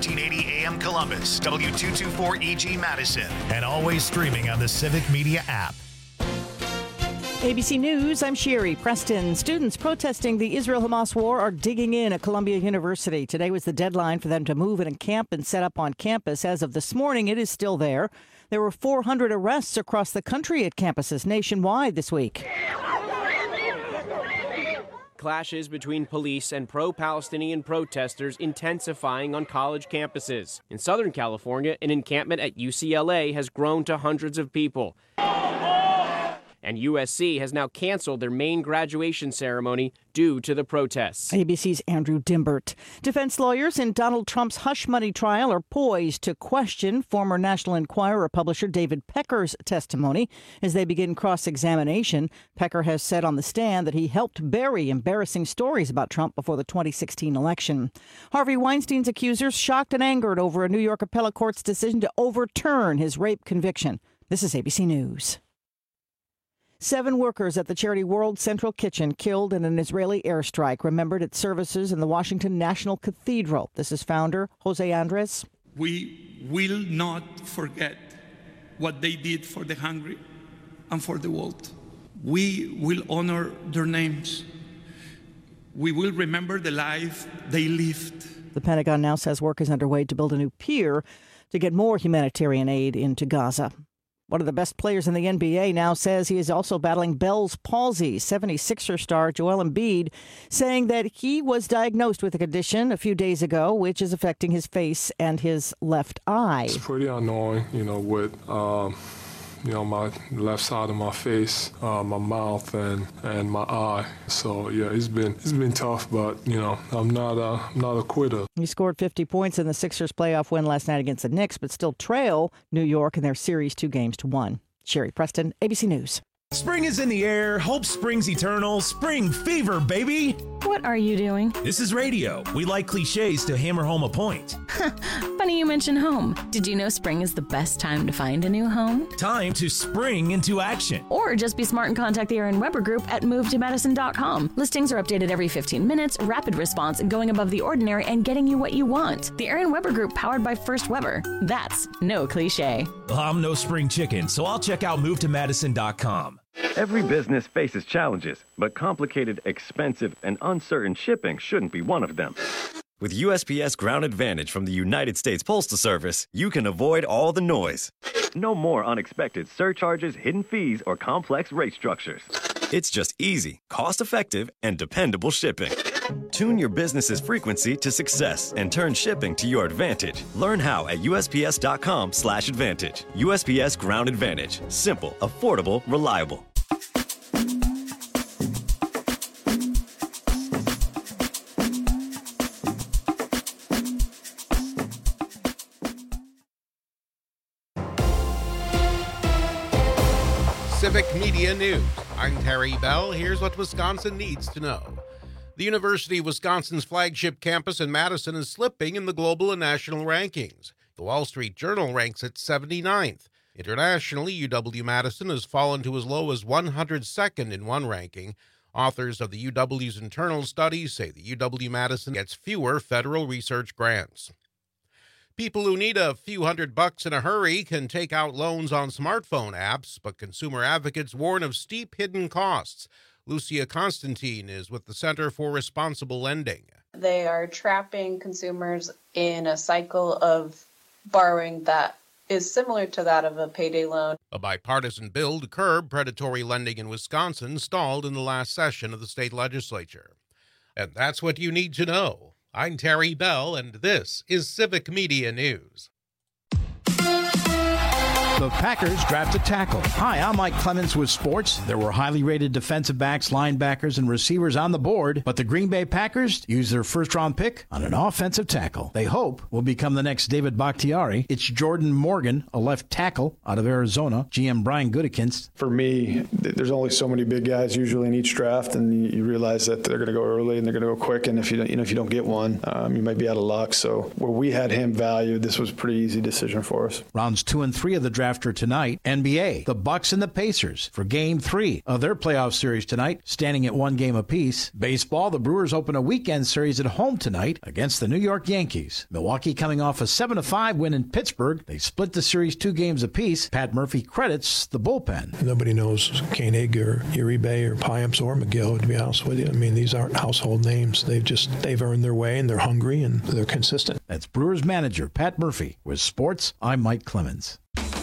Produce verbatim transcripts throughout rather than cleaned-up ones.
thirteen eighty A M Columbus, W two twenty-four E G Madison, and always streaming on the Civic Media app. A B C News, I'm Sherry Preston. Students protesting the Israel-Hamas war are digging in at Columbia University. Today was the deadline for them to move in and camp and set up on campus. As of this morning, it is still there. There were four hundred arrests across the country at campuses nationwide this week. Clashes between police and pro-Palestinian protesters intensifying on college campuses. In Southern California, an encampment at U C L A has grown to hundreds of people. And U S C has now canceled their main graduation ceremony due to the protests. A B C's Andrew Dimbert. Defense lawyers in Donald Trump's hush money trial are poised to question former National Enquirer publisher David Pecker's testimony as they begin cross-examination. Pecker has said on the stand that he helped bury embarrassing stories about Trump before the twenty sixteen election. Harvey Weinstein's accusers shocked and angered over a New York appellate court's decision to overturn his rape conviction. This is A B C News. Seven workers at the charity World Central Kitchen killed in an Israeli airstrike remembered its services in the Washington National Cathedral. This is founder Jose Andres. We will not forget what they did for the hungry and for the world. We will honor their names. We will remember the life they lived. The Pentagon now says work is underway to build a new pier to get more humanitarian aid into Gaza. One of the best players in the N B A now says he is also battling Bell's palsy. seventy-sixer star Joel Embiid saying that he was diagnosed with a condition a few days ago, which is affecting his face and his left eye. It's pretty annoying, you know, with, um, you know, my left side of my face, uh, my mouth, and, and my eye. So, yeah, it's been it's been tough, but, you know, I'm not a, I'm not a quitter. He scored fifty points in the Sixers playoff win last night against the Knicks, but still trail New York in their series two games to one. Sherry Preston, A B C News. Spring is in the air. Hope springs eternal. Spring fever, baby. What are you doing? This is radio. We like cliches to hammer home a point. Funny you mention home. Did you know spring is the best time to find a new home? Time to spring into action. Or just be smart and contact the Aaron Weber Group at move to madison dot com. Listings are updated every fifteen minutes, rapid response, going above the ordinary, and getting you what you want. The Aaron Weber Group, powered by First Weber. That's no cliche. Well, I'm no spring chicken, so I'll check out move to madison dot com. Every business faces challenges, but complicated, expensive, and uncertain shipping shouldn't be one of them. With U S P S Ground Advantage from the United States Postal Service, you can avoid all the noise. No more unexpected surcharges, hidden fees, or complex rate structures. It's just easy, cost-effective, and dependable shipping. Tune your business's frequency to success and turn shipping to your advantage. Learn how at U S P S dot com slash advantage. U S P S Ground Advantage. Simple, affordable, reliable. Civic Media News. I'm Terry Bell. Here's what Wisconsin needs to know. The University of Wisconsin's flagship campus in Madison is slipping in the global and national rankings. The Wall Street Journal ranks it seventy-ninth. Internationally, U W-Madison has fallen to as low as one hundred second in one ranking. Authors of the U W's internal studies say the U W-Madison gets fewer federal research grants. People who need a few hundred bucks in a hurry can take out loans on smartphone apps, but consumer advocates warn of steep hidden costs. Lucia Constantine is with the Center for Responsible Lending. They are trapping consumers in a cycle of borrowing that is similar to that of a payday loan. A bipartisan bill to curb predatory lending in Wisconsin stalled in the last session of the state legislature. And that's what you need to know. I'm Terry Bell, and this is Civic Media News. The Packers draft a tackle. Hi, I'm Mike Clemens with sports. There were highly rated defensive backs, linebackers, and receivers on the board, but the Green Bay Packers used their first-round pick on an offensive tackle. They hope will become the next David Bakhtiari. It's Jordan Morgan, a left tackle out of Arizona. G M Brian Gutekunst. For me, there's only so many big guys usually in each draft, and you realize that they're going to go early and they're going to go quick. And if you don't, you know, if you don't get one, um, you might be out of luck. So where we had him valued, this was a pretty easy decision for us. Rounds two and three of the draft after tonight. N B A, the Bucks and the Pacers for Game three of their playoff series tonight, standing at one game apiece. Baseball, the Brewers open a weekend series at home tonight against the New York Yankees. Milwaukee coming off a seven to five win in Pittsburgh. They split the series two games apiece. Pat Murphy credits the bullpen. Nobody knows Koenig or Uribe or Piamps or McGill, to be honest with you. I mean, these aren't household names. They've just, they've earned their way, and they're hungry, and they're consistent. That's Brewers manager Pat Murphy. With sports, I'm Mike Clemens.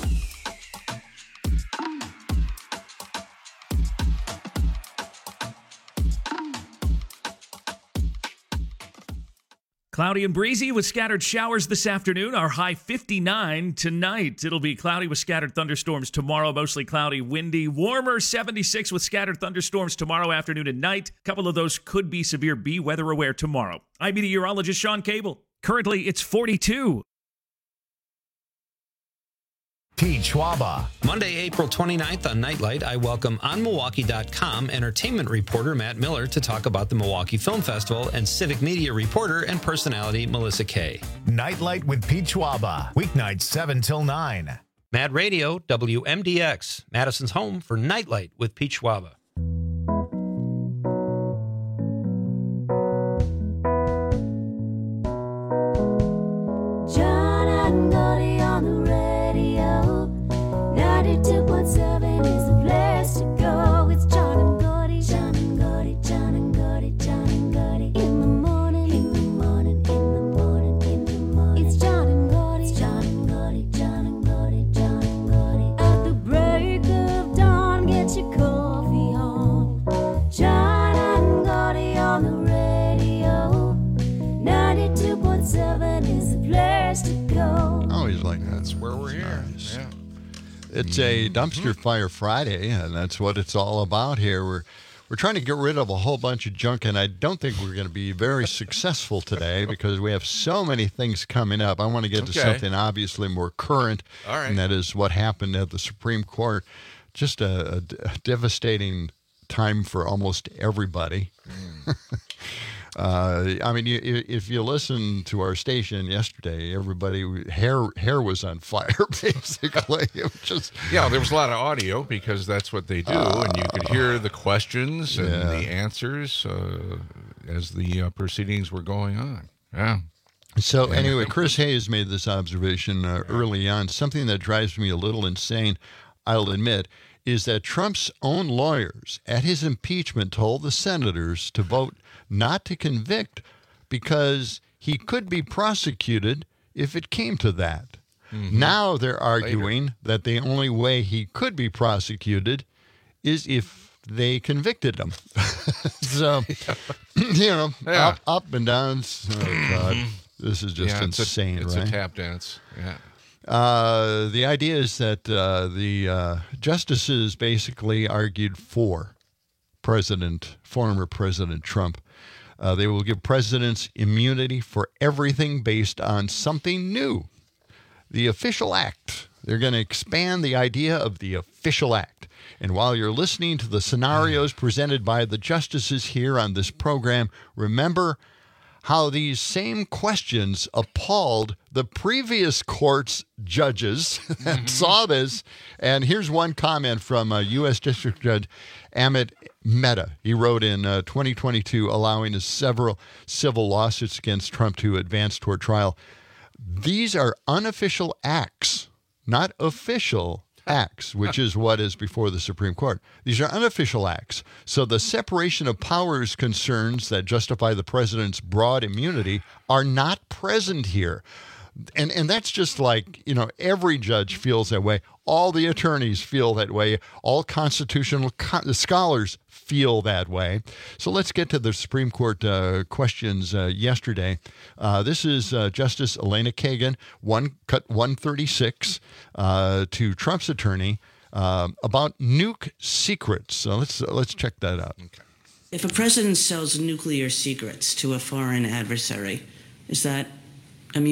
Cloudy and breezy with scattered showers this afternoon. Our high fifty-nine tonight. It'll be cloudy with scattered thunderstorms tomorrow. Mostly cloudy, windy, warmer seventy-six with scattered thunderstorms tomorrow afternoon and night. A couple of those could be severe. Be weather aware tomorrow. I'm meteorologist Sean Cable. Currently, it's forty-two. Peachwaba. Monday, April twenty-ninth on Nightlight, I welcome on Milwaukee dot com entertainment reporter Matt Miller to talk about the Milwaukee Film Festival and civic media reporter and personality Melissa Kay. Nightlight with Peachwaba. Weeknights seven till nine. Mad Radio, W M D X, Madison's home for Nightlight with Peachwaba. John and Gotti on the radio. ninety-two point seven is the place to go. It's John and Gotti, John and Gotti, John and Gotti, John and Gotti. In the morning, in the morning, in the morning, in the morning. It's John and Gotti, it's John and Gotti, John and Gotti, John and Gotti. At the break of dawn, get your coffee on. John and Gotti on the radio. ninety-two point seven is the place to go. Always like that. That's where we're here. Nice. Yeah. It's a Dumpster Fire Friday, and that's what it's all about here. We're we're trying to get rid of a whole bunch of junk, and I don't think we're going to be very successful today because we have so many things coming up. I want to get Okay. to something obviously more current, All right. and that is what happened at the Supreme Court. Just a, a d- a devastating time for almost everybody. Mm. Uh, I mean, you, if you listen to our station yesterday, everybody hair hair was on fire. Basically, it was just Yeah, there was a lot of audio because that's what they do, uh, and you could hear the questions and yeah. the answers uh, as the uh, proceedings were going on. Yeah. So Yeah. anyway, Chris Hayes made this observation uh, early on. Something that drives me a little insane, I'll admit, is that Trump's own lawyers at his impeachment told the senators to vote not to convict because he could be prosecuted if it came to that. Mm-hmm. Now they're arguing that the only way he could be prosecuted is if they convicted him. So, you know, Yeah. up, up and down. Oh, God. This is just yeah, it's insane, a, it's right? a tap dance. Yeah. Uh, the idea is that uh, the uh, justices basically argued for President, former President Trump. Uh, they will give presidents immunity for everything based on something new, the official act. They're going to expand the idea of the official act. And while you're listening to the scenarios presented by the justices here on this program, remember how these same questions appalled the previous court's judges that mm-hmm. saw this. And here's one comment from uh, U S District Judge Amit Mehta. He wrote in uh, twenty twenty-two, allowing his several civil lawsuits against Trump to advance toward trial. These are unofficial acts, not official acts, which is what is before the Supreme Court. These are unofficial acts. So the separation of powers concerns that justify the president's broad immunity are not present here. And and that's just like, you know, every judge feels that way. All the attorneys feel that way. All constitutional co- scholars feel that way. So let's get to the Supreme Court uh, questions uh, yesterday. Uh, this is uh, Justice Elena Kagan, one cut one thirty-six, uh, to Trump's attorney uh, about nuke secrets. So let's uh, let's check that out. Okay. If a president sells nuclear secrets to a foreign adversary, is that immune?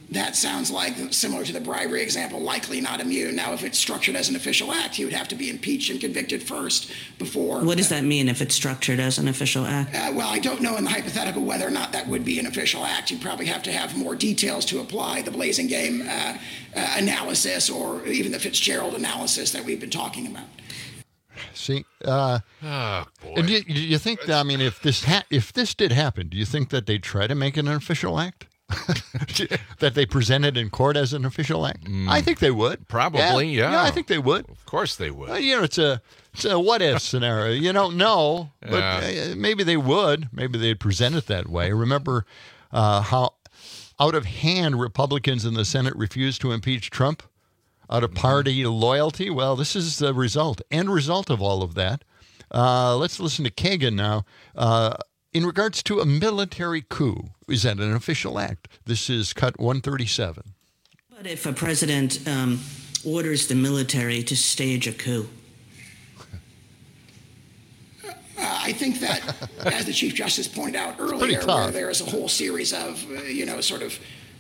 that sounds like, similar to the bribery example, likely not immune. Now, if it's structured as an official act, he would have to be impeached and convicted first before. What does that mean if it's structured as an official act? Uh, well, I don't know in the hypothetical whether or not that would be an official act. You'd probably have to have more details to apply the Blazing Game uh, uh, analysis or even the Fitzgerald analysis that we've been talking about. See, uh, oh, boy. And you, you think, I mean, if this ha- if this did happen, do you think that they'd try to make it an official act? That they presented in court as an official act? Mm. I think they would. Probably, yeah. yeah. Yeah, I think they would. Of course they would. Well, you know, it's a it's a what if scenario. You don't know, but Yeah. uh, maybe they would. Maybe they'd present it that way. Remember uh, how out of hand Republicans in the Senate refused to impeach Trump out of party loyalty? Well, this is the result, end result of all of that. Uh, let's listen to Kagan now. Uh, In regards to a military coup, is that an official act? This is cut one thirty-seven. But if a president um, orders the military to stage a coup? Uh, I think that, as the Chief Justice pointed out earlier, where there is a whole series of, uh, you know, sort of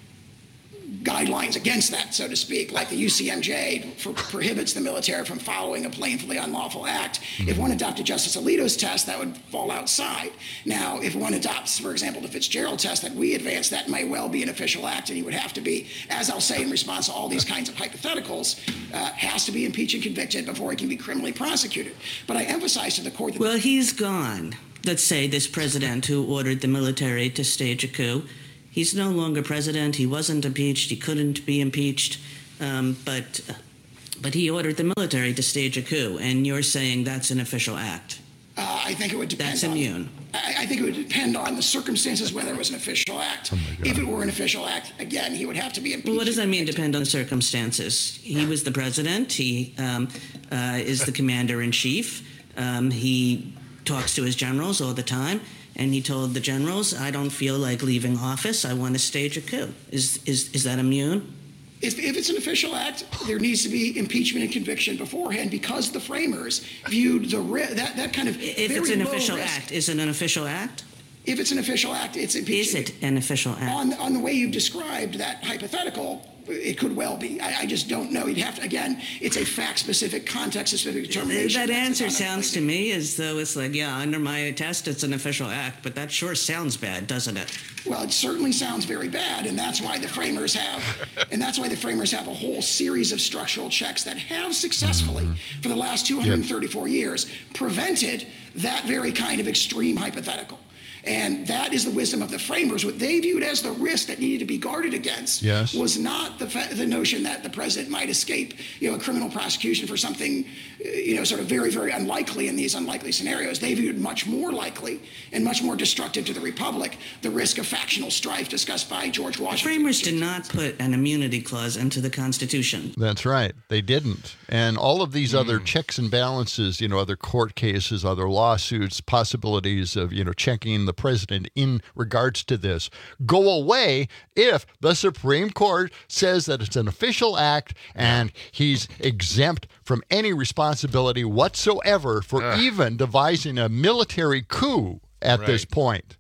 guidelines against that, so to speak, like the U C M J for, prohibits the military from following a plainly unlawful act. Mm-hmm. If one adopted Justice Alito's test, that would fall outside. Now, if one adopts, for example, the Fitzgerald test that we advanced, that may well be an official act, and he would have to be, as I'll say in response to all these kinds of hypotheticals, uh, has to be impeached and convicted before he can be criminally prosecuted. But I emphasize to the court that... Well, he's gone. Let's say this president who ordered the military to stage a coup, he's no longer president. He wasn't impeached. He couldn't be impeached. Um, but but he ordered the military to stage a coup, and you're saying that's an official act. Uh, I think it would depend That's on, immune. I, I think it would depend on the circumstances whether it was an official act. Oh if it were an official act, again, he would have to be impeached. Well, what does that mean, depend on the circumstances? He was the president. He um, uh, is the commander-in-chief. Um, he talks to his generals all the time. And he told the generals, I don't feel like leaving office. I want to stage a coup. Is is is that immune? If, if it's an official act, there needs to be impeachment and conviction beforehand because the framers viewed the ri- that, that kind of If very it's an low official risk. act, is it an official act? If it's an official act, it's impeachment. Is it an official act? On, on the way you've described that hypothetical, it could well be. I, I just don't know. You'd have to, again, it's a fact-specific, context-specific determination. That That's answer not a- sounds to me as though it's like, yeah, under my test, it's an official act, but that sure sounds bad, doesn't it? Well, it certainly sounds very bad, and that's why the framers have, and that's why the framers have a whole series of structural checks that have successfully, for the last two hundred thirty-four years, prevented that very kind of extreme hypothetical. And that is the wisdom of the framers. What they viewed as the risk that needed to be guarded against yes. was not the fa- the notion that the president might escape, you know, a criminal prosecution for something, uh, you know, sort of very, very unlikely in these unlikely scenarios. They viewed much more likely and much more destructive to the republic the risk of factional strife discussed by George The Washington. framers did not put an immunity clause into the Constitution. That's right. They didn't. And all of these mm. other checks and balances, you know, other court cases, other lawsuits, possibilities of, you know, checking the president in regards to this go away if the Supreme Court says that it's an official act and he's exempt from any responsibility whatsoever for uh. even devising a military coup at right. this point.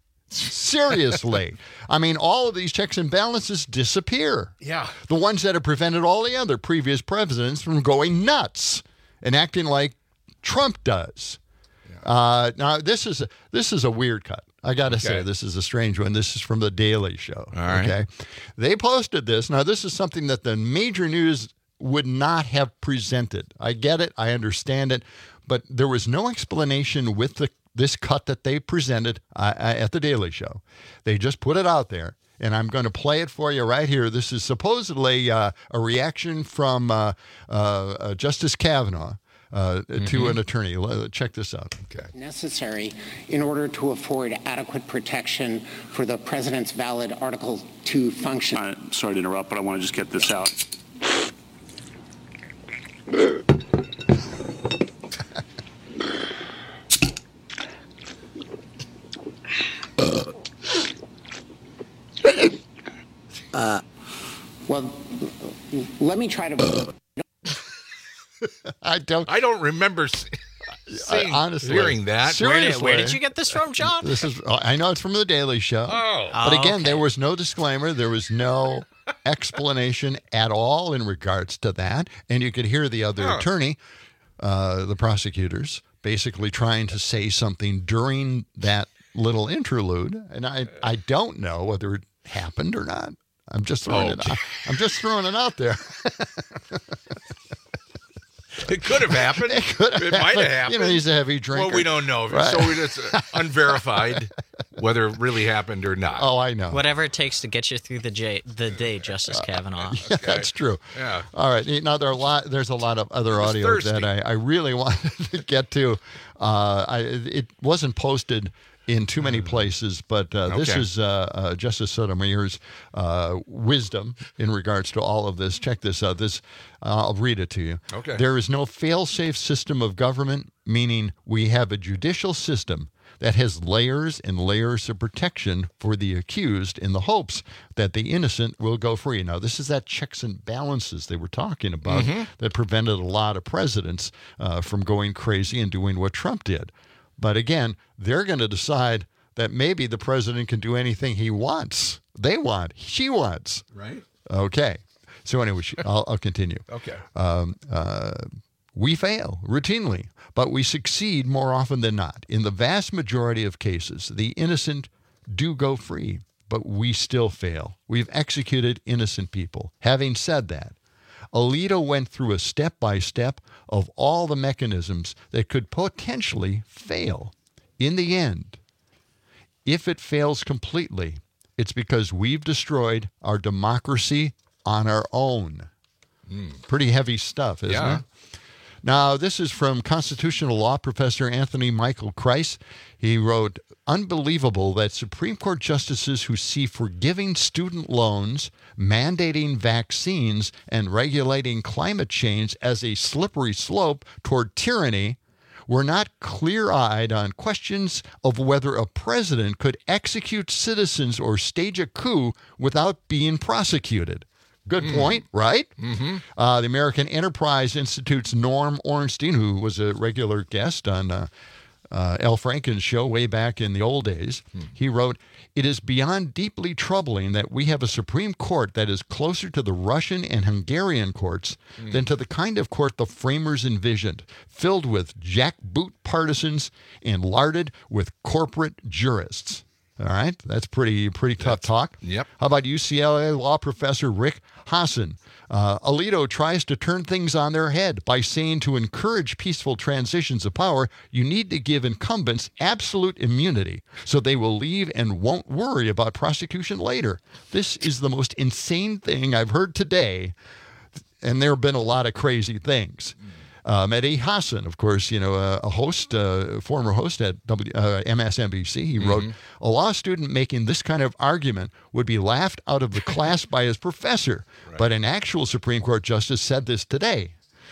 Seriously. I mean, all of these checks and balances disappear. Yeah. The ones that have prevented all the other previous presidents from going nuts and acting like Trump does. Yeah. Uh, now, this is a, this is a weird cut. I got to okay. say, this is a strange one. This is from The Daily Show. All right. Okay. They posted this. Now, this is something that the major news would not have presented. I get it. I understand it. But there was no explanation with the this cut that they presented uh, at The Daily Show. They just put it out there, and I'm going to play it for you right here. This is supposedly uh, a reaction from uh, uh, Justice Kavanaugh uh, mm-hmm. to an attorney. Check this out. Okay. Necessary in order to afford adequate protection for the president's valid Article two function. I'm sorry to interrupt, but I want to just get this out. Uh, well, let me try to. I don't. I don't remember seeing, I, honestly hearing that. Where did, where did you get this from, John? This is. I know it's from The Daily Show. Oh, but again, okay. there was no disclaimer. There was no explanation at all in regards to that. And you could hear the other Huh. attorney, uh, the prosecutors, basically trying to say something during that little interlude. And I, I don't know whether it happened or not. I'm just throwing Oh, it out. I'm just throwing it out there. It could have happened. It could have It might happened. have happened. You know, he's a heavy drinker. Well, we don't know. Right. So it's unverified whether it really happened or not. Oh, I know. Whatever it takes to get you through the, j- the day, Justice Kavanaugh. Yeah, that's true. Yeah. All right. Now there are a lot. There's a lot of other was audio thirsty. that I, I really wanted to get to. Uh, I, it wasn't posted in too many places, but uh, this Okay. is uh, uh, Justice Sotomayor's uh, wisdom in regards to all of this. Check this out. This uh, I'll read it to you. Okay. There is no fail-safe system of government, meaning we have a judicial system that has layers and layers of protection for the accused in the hopes that the innocent will go free. Now, this is that checks and balances they were talking about Mhm. that prevented a lot of presidents uh, from going crazy and doing what Trump did. But again, they're going to decide that maybe the president can do anything he wants. They want, she wants. Right. Okay. So anyway, I'll, I'll continue. Okay. Um, uh, we fail routinely, but we succeed more often than not. In the vast majority of cases, the innocent do go free, but we still fail. We've executed innocent people. Having said that, Alito went through a step-by-step of all the mechanisms that could potentially fail. In the end, if it fails completely, it's because we've destroyed our democracy on our own. Pretty heavy stuff, isn't Yeah. it? Now, this is from constitutional law professor Anthony Michael Kreis. He wrote, unbelievable that Supreme Court justices who see forgiving student loans, mandating vaccines, and regulating climate change as a slippery slope toward tyranny were not clear-eyed on questions of whether a president could execute citizens or stage a coup without being prosecuted. Good Mm. point, right? Mm-hmm. Uh, the American Enterprise Institute's Norm Ornstein, who was a regular guest on uh, uh, Al Franken's show way back in the old days, he wrote, it is beyond deeply troubling that we have a Supreme Court that is closer to the Russian and Hungarian courts Mm. than to the kind of court the framers envisioned, filled with jackboot partisans and larded with corporate jurists. All right, that's pretty pretty tough talk. Yep. How about U C L A law professor Rick Hassan? Uh, Alito tries to turn things on their head by saying to encourage peaceful transitions of power, you need to give incumbents absolute immunity so they will leave and won't worry about prosecution later. This is the most insane thing I've heard today, and there have been a lot of crazy things. Uh, Mehdi Hassan, of course, you know, uh, a host, uh, former host at w, uh, M S N B C, he wrote, a law student making this kind of argument would be laughed out of the class by his professor. Right. But an actual Supreme Court justice said this today.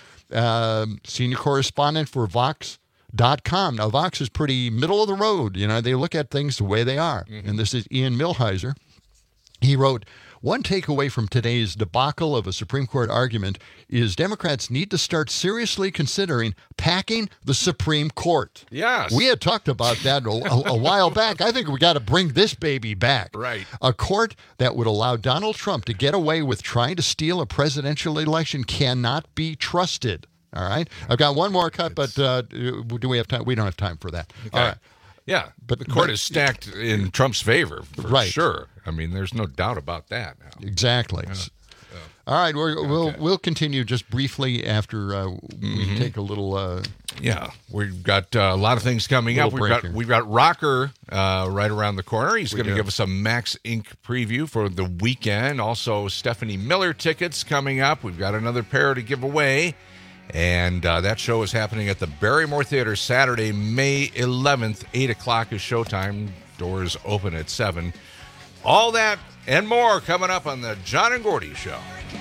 Um, senior correspondent for Vox dot com. Now, Vox is pretty middle of the road. You know, they look at things the way they are. Mm-hmm. And this is Ian Millhiser. He wrote, one takeaway from today's debacle of a Supreme Court argument is Democrats need to start seriously considering packing the Supreme Court. Yes. We had talked about that a, a, a while back. I think we got to bring this baby back. Right. A court that would allow Donald Trump to get away with trying to steal a presidential election cannot be trusted. All right. I've got one more cut, but uh, do we have time? We don't have time for that. Okay. All right. Yeah, But- the court but- is stacked in Trump's favor, for Right. sure. I mean, there's no doubt about that now. Exactly. All right, we're, we'll we'll continue just briefly after uh, we Mhm. take a little. Uh, Yeah, we've got uh, a lot of things coming up. Little We've break got here. we've got Rocker uh, right around the corner. He's We going to do. give us a Max Incorporated preview for the weekend. Also, Stephanie Miller tickets coming up. We've got another pair to give away. And uh, that show is happening at the Barrymore Theater Saturday, May eleventh, eight o'clock is showtime. Doors open at seven. All that and more coming up on the John and Gordy Show.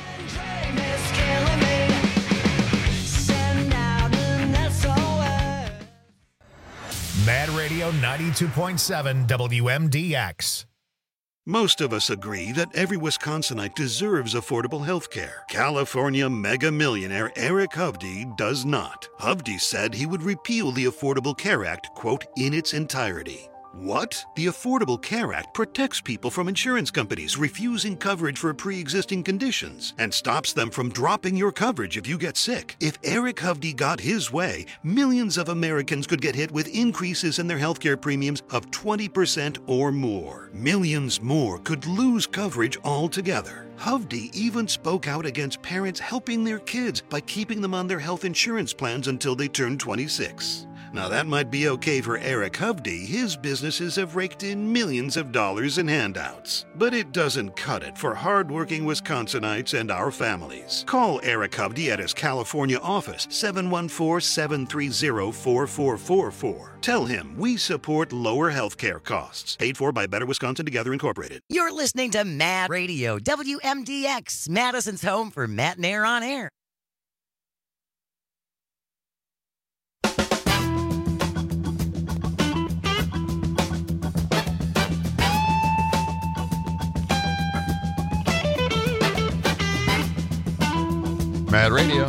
Mad Radio ninety-two point seven W M D X. Most of us agree that every Wisconsinite deserves affordable health care. California mega millionaire Eric Hovde does not. Hovde said he would repeal the Affordable Care Act, quote, in its entirety. What? The Affordable Care Act protects people from insurance companies refusing coverage for pre-existing conditions and stops them from dropping your coverage if you get sick. If Eric Hovde got his way, millions of Americans could get hit with increases in their healthcare premiums of twenty percent or more. Millions more could lose coverage altogether. Hovde even spoke out against parents helping their kids by keeping them on their health insurance plans until they turn twenty-six. Now that might be okay for Eric Hovde. His businesses have raked in millions of dollars in handouts. But it doesn't cut it for hardworking Wisconsinites and our families. Call Eric Hovde at his California office, seven one four, seven three zero, four four four four. Tell him we support lower health care costs. Paid for by Better Wisconsin Together Incorporated. You're listening to Mad Radio, W M D X, Madison's home for Matt and Air on Air. Mad Radio,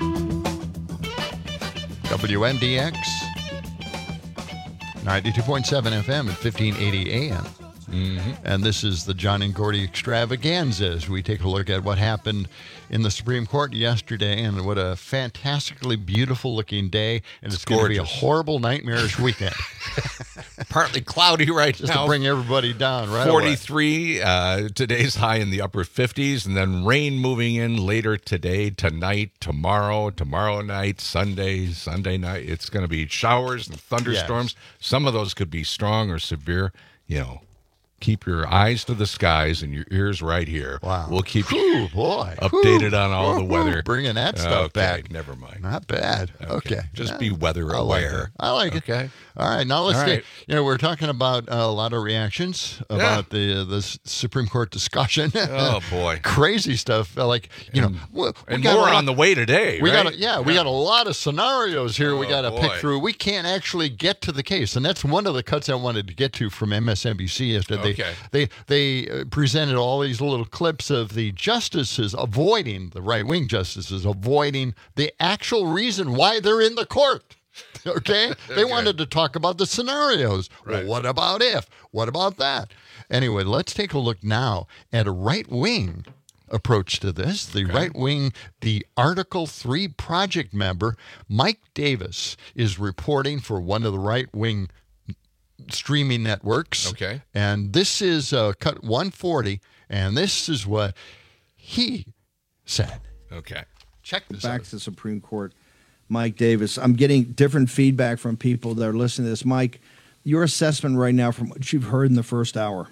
W M D X, ninety-two point seven F M at fifteen eighty A M. Mm-hmm. And this is the John and Gordy extravaganza as we take a look at what happened in the Supreme Court yesterday, and what a fantastically beautiful looking day. And it's, it's going to be a horrible, nightmarish weekend. Partly cloudy right Just now. to bring everybody down, right? forty-three, uh, today's high in the upper fifties, and then rain moving in later today, tonight, tomorrow, tomorrow night, Sunday, Sunday night. It's going to be showers and thunderstorms. Yes. Some of those could be strong or severe, you know. Keep your eyes to the skies and your ears right here. Wow. We'll keep Ooh, you boy. updated Ooh. on all the weather. Bringing that stuff okay, back. Never mind. Not bad. Okay. okay. Just yeah. be weather I aware. Like I like it. Okay. All right. Now let's all get, right. you know, we're talking about uh, a lot of reactions about yeah. the the Supreme Court discussion. Oh, boy. Crazy stuff. Like, you and, know. We, we and got more lot, on the way today, we right? Got a, yeah, yeah, we got a lot of scenarios here oh, we got to pick through. We can't actually get to the case. And that's one of the cuts I wanted to get to from M S N B C yesterday. Okay. They, they, they presented all these little clips of the justices avoiding, the right-wing justices avoiding the actual reason why they're in the court. Okay? They okay. wanted to talk about the scenarios. Right. Well, what about if? What about that? Anyway, let's take a look now at a right-wing approach to this. The okay. right-wing, the Article three project member, Mike Davis, is reporting for one of the right-wing streaming networks. Okay. And this is uh, cut one forty, and this is what he said. Okay. Check this Back out. to the Supreme Court. Mike Davis. I'm getting different feedback from people that are listening to this. Mike, your assessment right now from what you've heard in the first hour.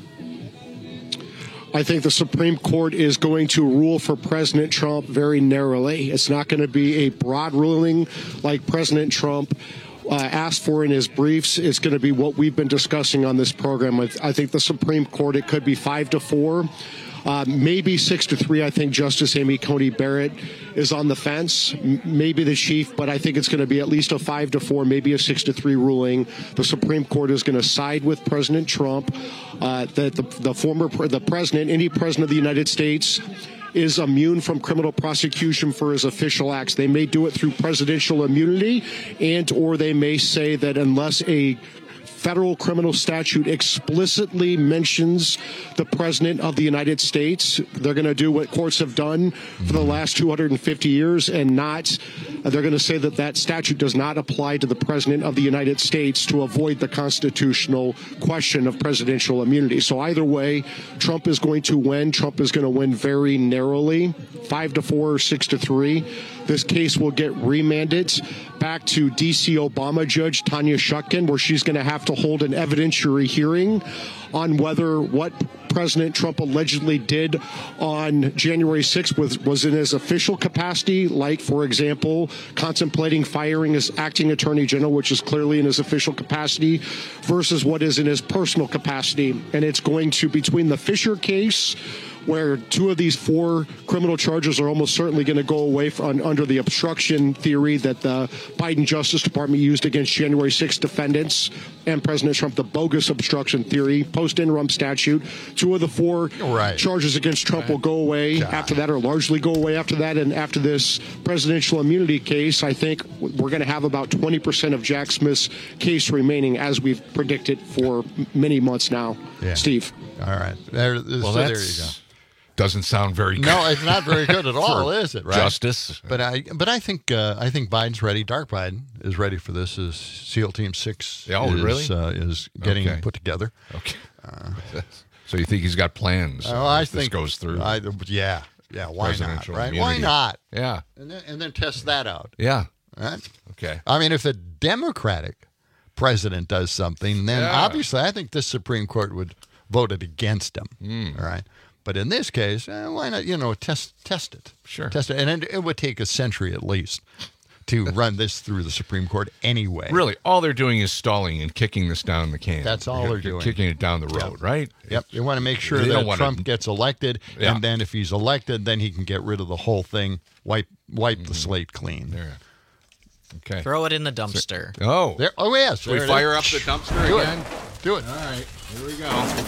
I think the Supreme Court is going to rule for President Trump very narrowly. It's not going to be a broad ruling like President Trump Uh, asked for in his briefs. Is going to be what we've been discussing on this program. I think the Supreme Court, it could be five to four, uh, maybe six to three. I think Justice Amy Coney Barrett is on the fence, M- maybe the chief, but I think it's going to be at least a five to four, maybe a six to three ruling. The Supreme Court is going to side with President Trump. Uh, that the, the former pre- the president, any president of the United States, is immune from criminal prosecution for his official acts. They may do it through presidential immunity, and or they may say that unless a federal criminal statute explicitly mentions the president of the United States, they're going to do what courts have done for the last two hundred fifty years and not, they're going to say that that statute does not apply to the president of the United States to avoid the constitutional question of presidential immunity. So either way, Trump is going to win. Trump is going to win very narrowly, five to four or six to three. This case will get remanded back to D C Obama Judge Tanya Chutkan, where she's going to have to hold an evidentiary hearing on whether what President Trump allegedly did on January sixth was, was in his official capacity, like, for example, contemplating firing his acting attorney general, which is clearly in his official capacity, versus what is in his personal capacity. And it's going to, between the Fisher case, where two of these four criminal charges are almost certainly going to go away from, under the obstruction theory that the Biden Justice Department used against January sixth defendants and President Trump, the bogus obstruction theory, post-interim statute. Two of the four right. charges against Trump will go away God. after that, or largely go away after that. And after this presidential immunity case, I think we're going to have about twenty percent of Jack Smith's case remaining, as we've predicted for many months now. Yeah. Steve. All right. There, Well, so there you go. Doesn't sound very good. No, it's not very good at all, is it? Right? Justice. But I, but I think, uh, I think Biden's ready. Dark Biden is ready for this. As SEAL Team Six Oh, is, really? uh, is getting Okay. put together. Okay. Uh, so you think he's got plans? Oh, uh, I if think this goes through. I, yeah, yeah. Why not? Presidential Right? immunity. Why not? Yeah. And then, and then test that out. Yeah. Right? Okay. I mean, if a Democratic president does something, then Yeah. obviously I think the Supreme Court would vote it against him. Mm. All right. But in this case, eh, why not, you know, test test it. Sure. Test it. And it, it would take a century at least to run this through the Supreme Court anyway. Really, all they're doing is stalling and kicking this down the can. That's all they're doing. Kicking it down the road, Yep. right? Yep. They want to make sure They that don't wanna- Trump gets elected, Yeah. and then if he's elected, then he can get rid of the whole thing, wipe wipe the slate clean. There. Okay. Throw it in the dumpster. Oh. There, oh, yes. Should we there it fire is. up the dumpster Do again? It. Do it. All right. Here we go.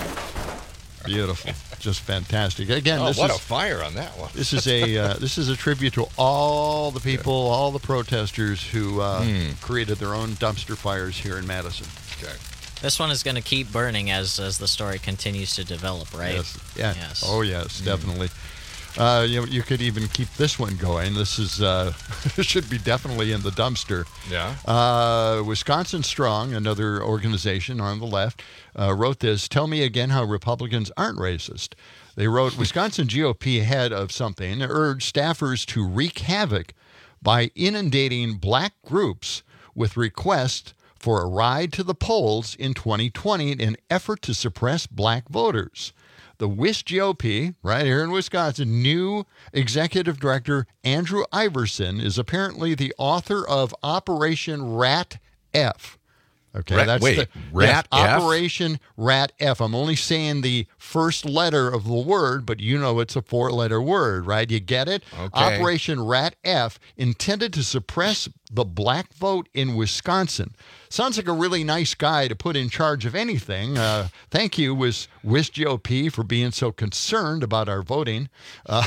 Beautiful. Just fantastic. Again, Oh, this what is a fire on that one. This is a uh, this is a tribute to all the people, all the protesters who uh, Hmm. created their own dumpster fires here in Madison. Okay. This one is going to keep burning as as the story continues to develop, right? Yes. Yeah. Yes. Oh yes, definitely. Uh, you know, you could even keep this one going. This is uh, should be definitely in the dumpster. Yeah. Uh, Wisconsin Strong, another organization on the left, uh, wrote this. Tell me again how Republicans aren't racist. They wrote, Wisconsin G O P head of something urged staffers to wreak havoc by inundating black groups with requests for a ride to the polls in twenty twenty in an effort to suppress black voters. The Wis G O P, right here in Wisconsin, new executive director Andrew Iverson is apparently the author of Operation Rat F. Okay, Rat- that's wait, the Rat yes, F? Operation Rat F. I'm only saying the first letter of the word, but you know it's a four-letter word, right? You get it? Okay. Operation Rat F, intended to suppress the black vote in Wisconsin. Sounds like a really nice guy to put in charge of anything. Uh, thank you, Wis Wis G O P, for being so concerned about our voting. Uh,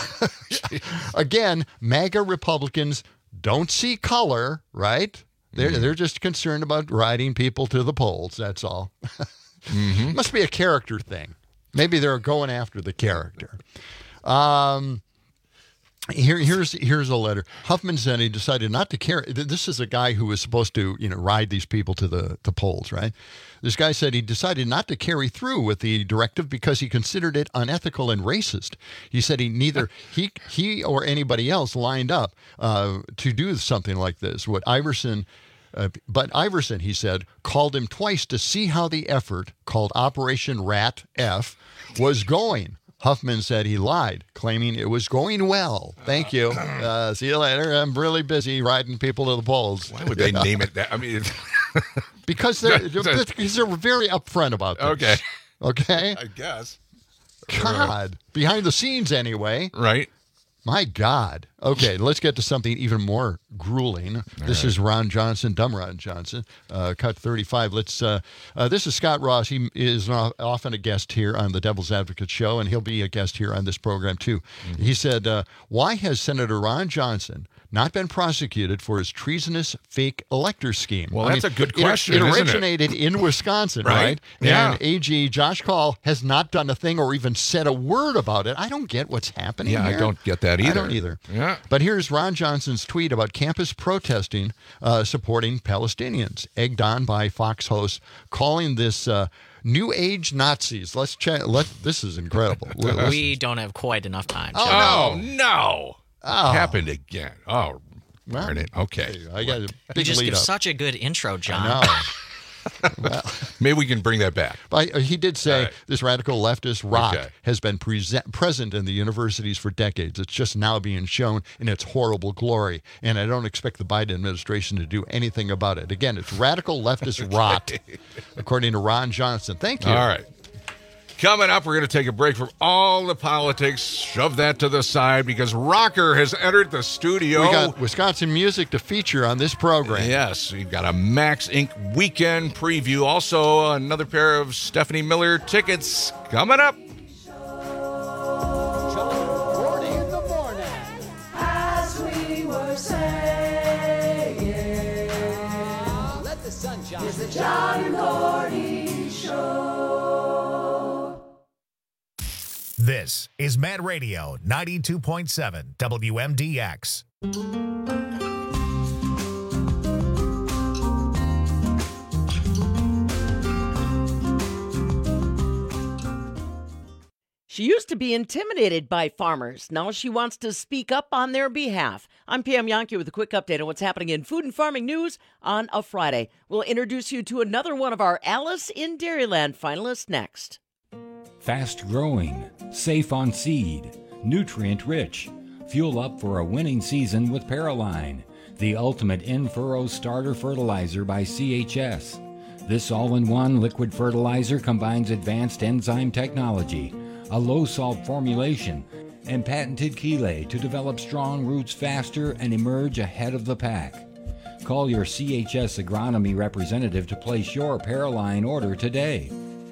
again, MAGA Republicans don't see color, right? They're, Mm-hmm. they're just concerned about riding people to the polls. That's all. Mm-hmm. Must be a character thing. Maybe they're going after the character. Um, here, here's here's a letter. Huffman said he decided not to carry. This is a guy who was supposed to, you know, ride these people to the to polls, right? This guy said he decided not to carry through with the directive because he considered it unethical and racist. He said he neither he he or anybody else lined up uh, to do something like this. What Iverson. Uh, but Iverson, he said, called him twice to see how the effort, called Operation Rat F, was going. Huffman said he lied, claiming it was going well. Thank you. Uh, see you later. I'm really busy riding people to the polls. Why would they name it that? I mean, because they're, because they're very upfront about this. Okay. Okay? I guess. God. Behind the scenes, anyway. Right. My God. Okay, let's get to something even more grueling. All this right. is Ron Johnson, dumb Ron Johnson, uh, cut thirty-five. Let's. Uh, uh, this is Scott Ross. He is often a guest here on the Devil's Advocate Show, and he'll be a guest here on this program too. Mm-hmm. He said, uh, "Why has Senator Ron Johnson not been prosecuted for his treasonous fake elector scheme?" Well, I that's mean, a good question. It, it isn't originated it? in Wisconsin, right? right? Yeah. And A G Josh Call has not done a thing or even said a word about it. I don't get what's happening. Yeah, here. I don't get that either. I don't either. Yeah. But here's Ron Johnson's tweet about campus protesting, uh, supporting Palestinians, egged on by Fox hosts, calling this uh, New Age Nazis. Let's check. Let this is incredible. We don't have quite enough time. Oh, no! no. Oh. Happened again. Oh, well, darn it. Okay. I got a big You just lead give up. such a good intro, John. I know. Well, maybe we can bring that back. But he did say right. this radical leftist rot okay. has been present, present in the universities for decades. It's just now being shown in its horrible glory. And I don't expect the Biden administration to do anything about it. Again, it's radical leftist rot, according to Ron Johnson. Thank you. All right. Coming up, we're going to take a break from all the politics, shove that to the side, because Rocker has entered the studio. We got Wisconsin music to feature on this program. Yes, we've got a Max Incorporated weekend preview. Also, another pair of Stephanie Miller tickets coming up. It's the John and Gordy Show. This is Mad Radio ninety-two point seven W M D X. She used to be intimidated by farmers. Now she wants to speak up on their behalf. I'm Pam Yankee with a quick update on what's happening in food and farming news on a Friday. We'll introduce you to another one of our Alice in Dairyland finalists next. Fast growing, safe on seed, nutrient rich. Fuel up for a winning season with Paraline, the ultimate in-furrow starter fertilizer by C H S. This all-in-one liquid fertilizer combines advanced enzyme technology, a low-salt formulation, and patented chelate to develop strong roots faster and emerge ahead of the pack. Call your C H S agronomy representative to place your Paraline order today.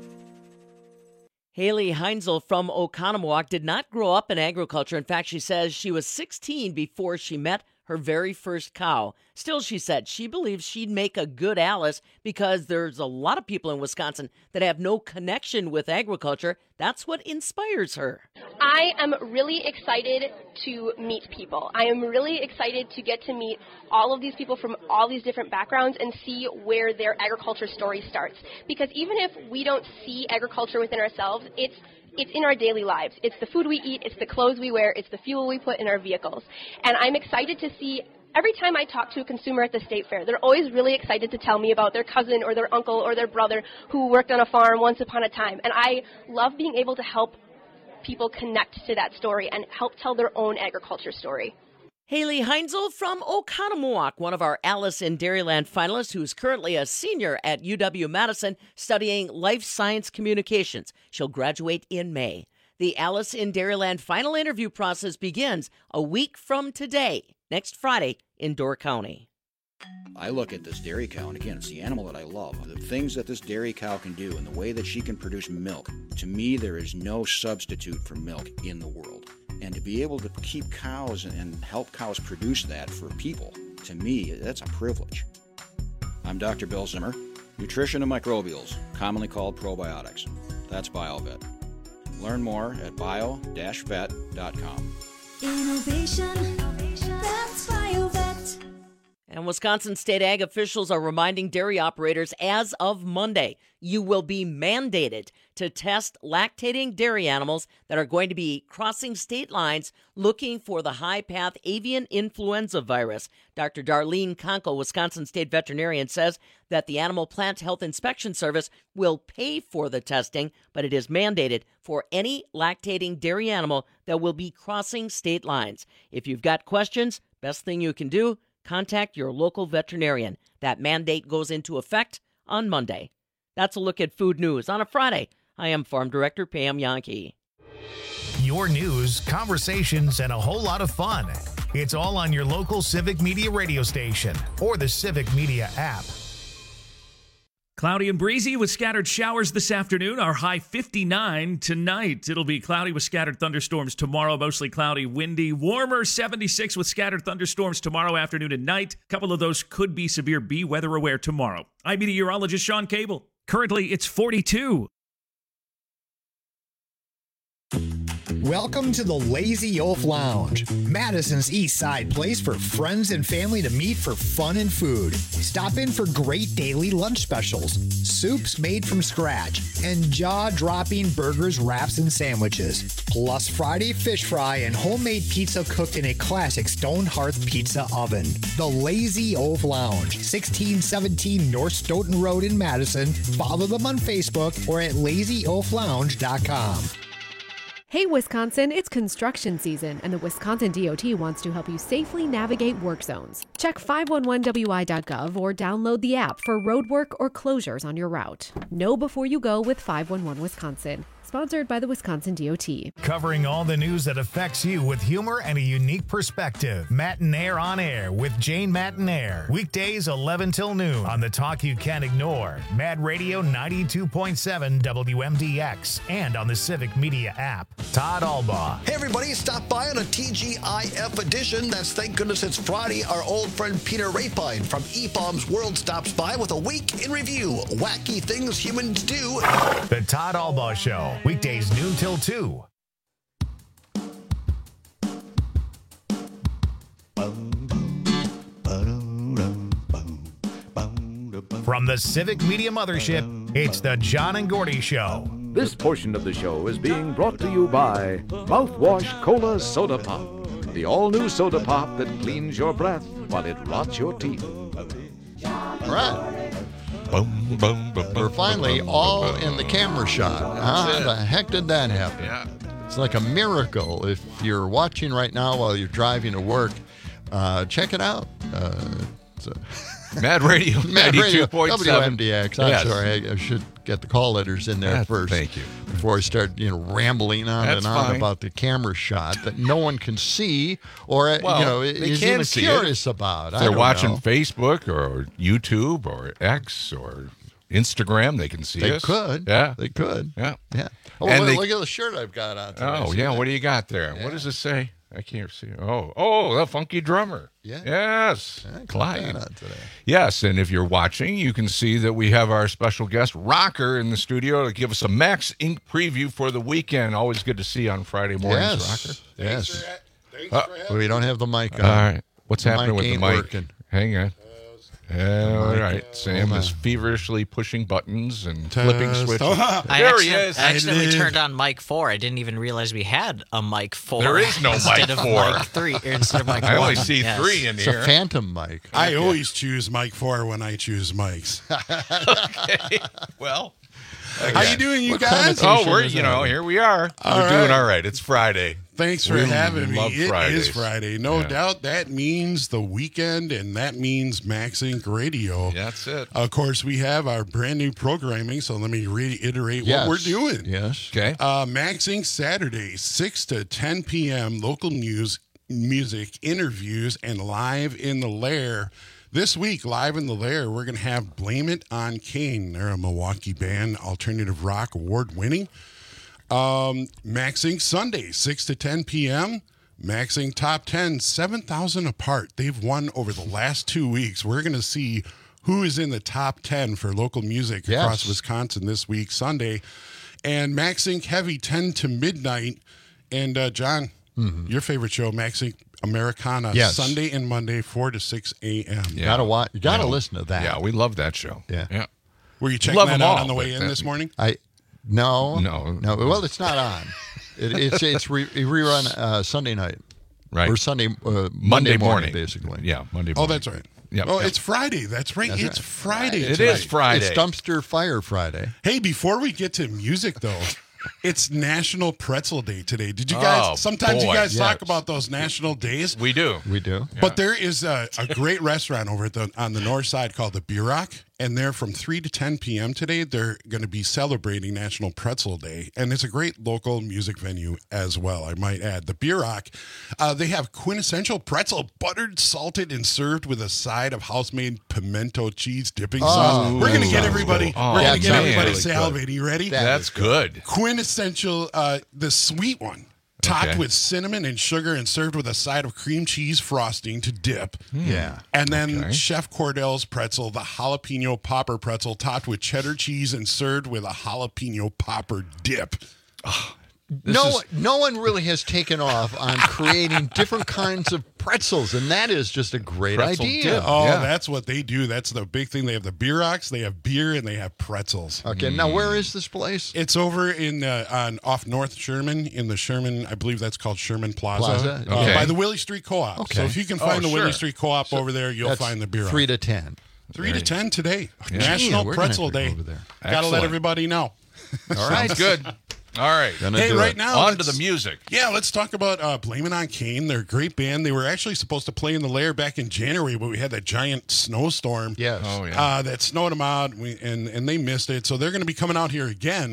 Haley Heinzel from Oconomowoc did not grow up in agriculture. In fact, she says she was sixteen before she met her very first cow. Still, she said she believes she'd make a good Alice because there's a lot of people in Wisconsin that have no connection with agriculture. That's what inspires her. I am really excited to meet people. I am really excited to get to meet all of these people from all these different backgrounds and see where their agriculture story starts. Because even if we don't see agriculture within ourselves, it's It's in our daily lives. It's the food we eat, it's the clothes we wear, it's the fuel we put in our vehicles. And I'm excited to see, every time I talk to a consumer at the state fair, they're always really excited to tell me about their cousin or their uncle or their brother who worked on a farm once upon a time. And I love being able to help people connect to that story and help tell their own agriculture story. Haley Heinzel from Oconomowoc, one of our Alice in Dairyland finalists, who's currently a senior at U W-Madison studying life science communications. She'll graduate in May. The Alice in Dairyland final interview process begins a week from today, next Friday, in Door County. I look at this dairy cow, and again, it's the animal that I love. The things that this dairy cow can do and the way that she can produce milk, to me, there is no substitute for milk in the world. And to be able to keep cows and help cows produce that for people, to me, that's a privilege. I'm Doctor Bill Zimmer, nutrition and microbials, commonly called probiotics. That's BioVet. Learn more at bio dash vet dot com. Innovation, that's BioVet. And Wisconsin state ag officials are reminding dairy operators as of Monday, you will be mandated to test lactating dairy animals that are going to be crossing state lines looking for the high-path avian influenza virus. Doctor Darlene Conkle, Wisconsin state veterinarian, says that the Animal Plant Health Inspection Service will pay for the testing, but it is mandated for any lactating dairy animal that will be crossing state lines. If you've got questions, best thing you can do, contact your local veterinarian. That mandate goes into effect on Monday. That's a look at food news on a Friday. I am Farm Director Pam Yankee. Your news, conversations, and a whole lot of fun. It's all on your local Civic Media radio station or the Civic Media app. Cloudy and breezy with scattered showers this afternoon. Our high fifty-nine tonight. It'll be cloudy with scattered thunderstorms tomorrow. Mostly cloudy, windy, warmer seventy-six with scattered thunderstorms tomorrow afternoon and night. A couple of those could be severe. Be weather aware tomorrow. I'm meteorologist Sean Cable. Currently, it's forty-two. Welcome to the Lazy Oaf Lounge, Madison's East Side place for friends and family to meet for fun and food. Stop in for great daily lunch specials, soups made from scratch, and jaw-dropping burgers, wraps, and sandwiches. Plus Friday fish fry and homemade pizza cooked in a classic stone hearth pizza oven. The Lazy Oaf Lounge, sixteen seventeen North Stoughton Road in Madison. Follow them on Facebook or at lazy oaf lounge dot com. Hey Wisconsin, it's construction season, and the Wisconsin D O T wants to help you safely navigate work zones. Check five one one W I dot gov or download the app for road work or closures on your route. Know before you go with five one one Wisconsin. Sponsored by the Wisconsin D O T. Covering all the news that affects you with humor and a unique perspective. Matinaire on Air with Jane Matinaire. Weekdays eleven till noon on the talk you can't ignore. Mad Radio ninety-two point seven W M D X and on the Civic Media app. Todd Albaugh. Hey everybody, stop by on a T G I F edition. That's thank goodness it's Friday. Our old friend Peter Rapine from E F O M's World stops by with a week in review. Wacky things humans do. The Todd Albaugh Show. Weekdays noon till two. From the Civic Media Mothership, it's the John and Gordy Show. This portion of the show is being brought to you by Mouthwash Cola Soda Pop, the all-new soda pop that cleans your breath while it rots your teeth. All right. Boom, boom, boom, We're finally all in the camera shot. How the heck did that happen? Yeah. It's like a miracle. If you're watching right now while you're driving to work, uh, check it out. Uh, it's a Mad Radio Mad Radio, ninety-two point seven. W M D X. I'm Yes. sorry, I, I should get the call letters in there Yes, first. thank you. Before I start, you know, rambling on That's and on fine. about the camera shot that no one can see or Well, you know they is can even see curious it. about. If I they're don't watching know. Facebook or YouTube or X or Instagram, they can see They us. could. Yeah. They could. Yeah. Yeah. Oh, And look, they- look at the shirt I've got on today. Oh, See yeah. that? What do you got there? Yeah. What does it say? I can't see. Oh, oh, the funky drummer. Yeah. Yes. Yeah, I got Clyde. that on today. Yes, and if you're watching, you can see that we have our special guest, Rocker, in the studio to give us a Max Incorporated preview for the weekend. Always good to see you on Friday mornings, Yes. Rocker. Yes. Thanks Uh, for having We don't have the mic on. All right. What's The happening mic with the ain't mic? working. Hang on. All mic- right. Sam Hold is on. feverishly pushing buttons and Test. flipping switches. Oh, I there he accident- is. I accidentally I did. turned on mic four. I didn't even realize we had a mic four. There is no instead mic of four. mic three or instead of mic I only one. see Yes. three in It's here. a phantom mic. I always choose Mike four when I choose mics. Okay. Well. How you doing, you What guys? connotation Oh, we're, is you that? know, here we are. All we're doing right. all right. It's Friday. Thanks for We having me. love It is Fridays. Friday. No Yeah. doubt that means the weekend, and that means Max Inc Radio. That's it. Of course, we have our brand new programming, so let me reiterate Yes. what we're doing. Yes. Okay. Uh, Max Inc Saturday, six to ten p.m., local news, music, interviews, and live in the lair. This week, live in the lair, we're going to have Blame It on Kane. They're a Milwaukee band, alternative rock award winning. Um, Max Inc Sunday, six to ten p.m. Max Inc Top ten, seven thousand apart. They've won over the last two weeks. We're going to see who is in the top ten for local music Yes. across Wisconsin this week, Sunday. And Max Inc Heavy, ten to midnight. And uh, John, your favorite show, Max Inc Americana, Yes. Sunday and Monday, four to six a.m. You gotta watch. You gotta Yeah. listen to that. Yeah, we love that show. Yeah. Yeah. Were you checking Love that them out all, on the way but in that- this morning? I no No. no. Well, it's not on. It, it's it's re, rerun uh, Sunday night, Right. or Sunday uh, Monday, Monday morning, morning. basically. Yeah, Monday Oh, morning. that's right. Yeah. Oh, yeah. it's Friday. That's right. That's it's right. Friday. It tonight. is Friday. It's Dumpster Fire Friday. Hey, before we get to music, though, it's National Pretzel Day today. Did you guys? Oh, sometimes you boy, guys talk yes. about those national days. We do. We do. But there is a, a great restaurant over at the, on the north side called the Beer Rock, and they're from three to ten p.m. today. They're going to be celebrating National Pretzel Day, and it's a great local music venue as well, I might add. The Beer Rock, uh, they have quintessential pretzel, buttered, salted, and served with a side of house-made pimento cheese dipping sauce. We're going to get sounds everybody, cool. Oh, we're going to that get sounds everybody really salivating. You ready? That That's is good. Quintessential, uh, the sweet one. Topped Okay. with cinnamon and sugar and served with a side of cream cheese frosting to dip. Yeah. And then Okay. Chef Cordell's pretzel, the jalapeno popper pretzel, topped with cheddar cheese and served with a jalapeno popper dip. No, is- one- no one really has taken off on creating different kinds of pretzels, and that is just a great Pretzel idea. dip. Oh, Yeah. that's what they do. That's the big thing. They have the beer rocks, they have beer, and they have pretzels. Okay, now where is this place? It's over in uh, on off North Sherman in the Sherman. I believe that's called Sherman Plaza, Plaza? uh, Okay. by the Willie Street Co-op. Okay. So if you can Oh, find the Willie sure. Street Co-op over there, you'll That's find the beer. three rock. to ten. Three to ten today. Yeah. National Yeah, we're gonna Pretzel have to go Day. over there. Got to let Excellent. everybody know. All right. Good. All right. Gonna Hey, do right it. now, On to let's- the music. Yeah, let's talk about uh, Blame It on Kane. They're a great band. They were actually supposed to play in the Lair back in January, but we had that giant snowstorm Yes. Oh, yeah. uh, that snowed them out, we, and, and they missed it. So they're going to be coming out here again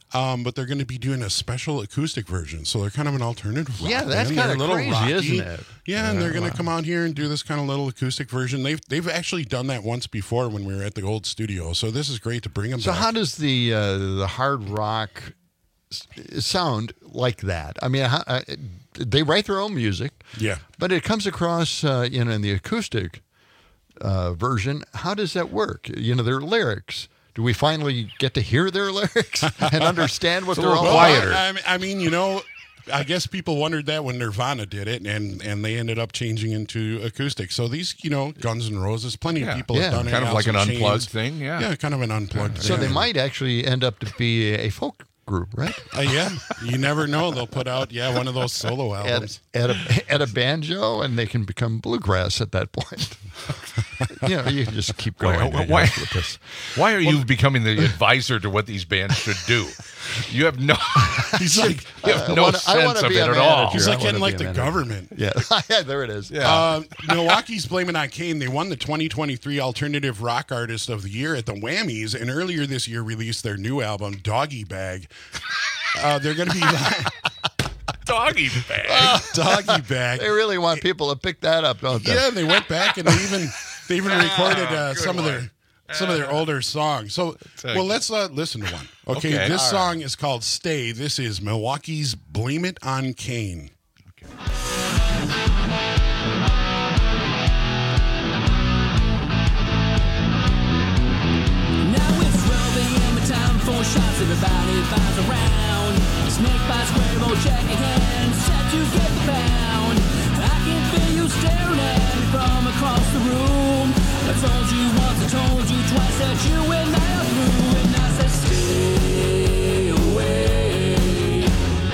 Um, but they're going to be doing a special acoustic version, so they're kind of an alternative rock Yeah, that's band. They're kinda a little crazy, rocky. isn't it? Yeah, and Yeah, they're going to wow. come out here and do this kind of little acoustic version. They've they've actually done that once before when we were at the old studio, so this is great to bring them So back. how does the uh, the hard rock s- sound like that? I mean, how, uh, they write their own music, Yeah. but it comes across uh, you know, in the acoustic uh, version. How does that work? You know, their lyrics. Do we finally get to hear their lyrics and understand what they're all Well, about? I, I- I mean, you know, I guess people wondered that when Nirvana did it, and and they ended up changing into acoustic. So these, you know, Guns N' Roses, plenty Yeah. of people Yeah. have done it. Kind of like Alice an in unplugged Chains. thing, yeah. Yeah, kind of an unplugged So thing. they might actually end up to be a folk group, right? Uh, yeah, you never know. They'll put out, yeah, one of those solo albums. At, at, a, at a banjo, and they can become bluegrass at that point. you know, you can just keep going. Why, I why, guess, with this. why are you becoming the advisor to what these bands should do? You have no, He's like, you have I no wanna- I sense wanna of be it a at all. manager. He's I like getting wanna like be the a manager. government. Yeah, yeah, there it is. Yeah. Uh, Milwaukee's Blame It on Kane. They won the twenty twenty-three Alternative Rock Artist of the Year at the Whammies, and earlier this year released their new album, Doggy Bag. Uh, they're going to be Doggy Bag. Doggy Bag. They really want people to pick that up, don't they? Yeah, they went back and they even they even recorded uh, Good some of their one. some of their older songs. So, Thank well, you. let's uh, listen to one. Okay, Okay. this All right. song is called "Stay." This is Milwaukee's "Blame It on Kane." Now it's twelve a.m. in town, four shots, everybody bounce around. Snake by square, old check in hand, set to get the pound. I can feel you staring at me from across the room. I told you once, I told you twice that you and I are through. And I said, stay away,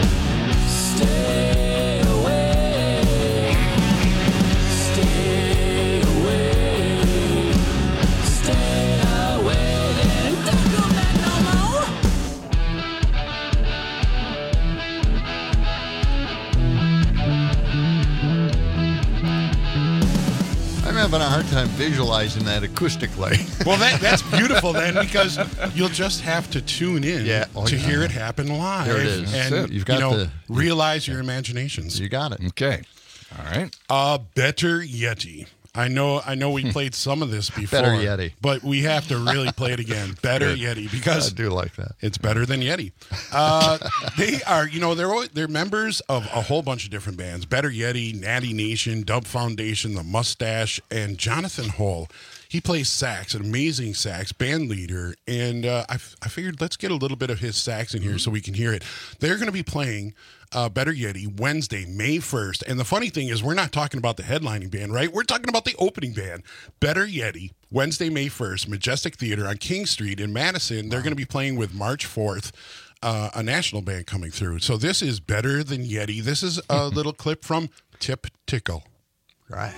stay away, stay away. Stay away and don't come back no more. I'm having a hard time visualizing that acoustically. Well, that that's beautiful then, because you'll just have to tune in Yeah. Oh, to yeah. hear it happen live. There it is. And That's it. You've got you know, the- realize your imaginations. You got it. Okay. All right. Uh, Better Yeti. I know I know we played some of this before. Better Yeti. But we have to really play it again. Better Good. Yeti, because I do like that. it's better than Yeti. Uh, they are, you know, they're al- they're members of a whole bunch of different bands. Better Yeti, Natty Nation, Dub Foundation, The Mustache, and Jonathan Hull. He plays sax, an amazing sax, band leader, and uh, I, f- I figured let's get a little bit of his sax in here so we can hear it. They're going to be playing uh, Better Yeti Wednesday, May first. And the funny thing is, we're not talking about the headlining band, right? We're talking about the opening band. Better Yeti, Wednesday, May first, Majestic Theater on King Street in Madison. They're going to be playing with March fourth, uh, a national band coming through. So this is Better Than Yeti. This is a little clip from Tip Tickle. Right.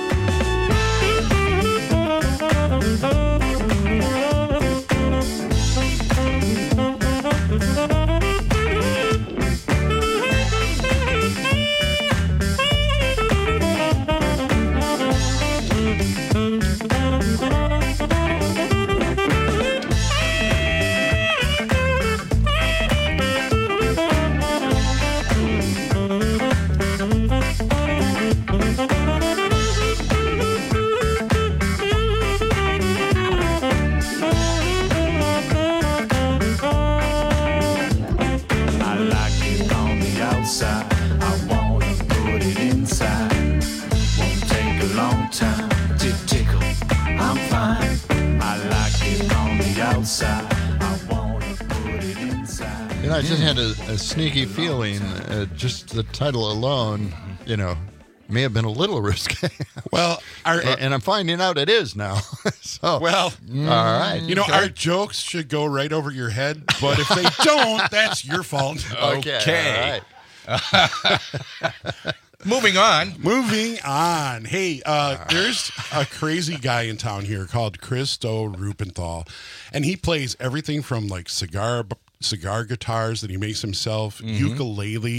I like it on the outside. I wanna put it inside. Won't take a long time to tickle. I'm fine. I like it on the outside. I wanna put it inside. You know, I just had a, a sneaky feeling, uh, just the title alone, you know, may have been a little risque. Well, our, and, and I'm finding out it is now. so, well, all right. You know, our jokes should go right over your head, but if they don't, that's your fault. Okay, Okay. Moving on. Moving on. Hey, uh, there's a crazy guy in town here called Christo Rupenthal, and he plays everything from like cigar cigar guitars that he makes himself, Mm-hmm. ukulele,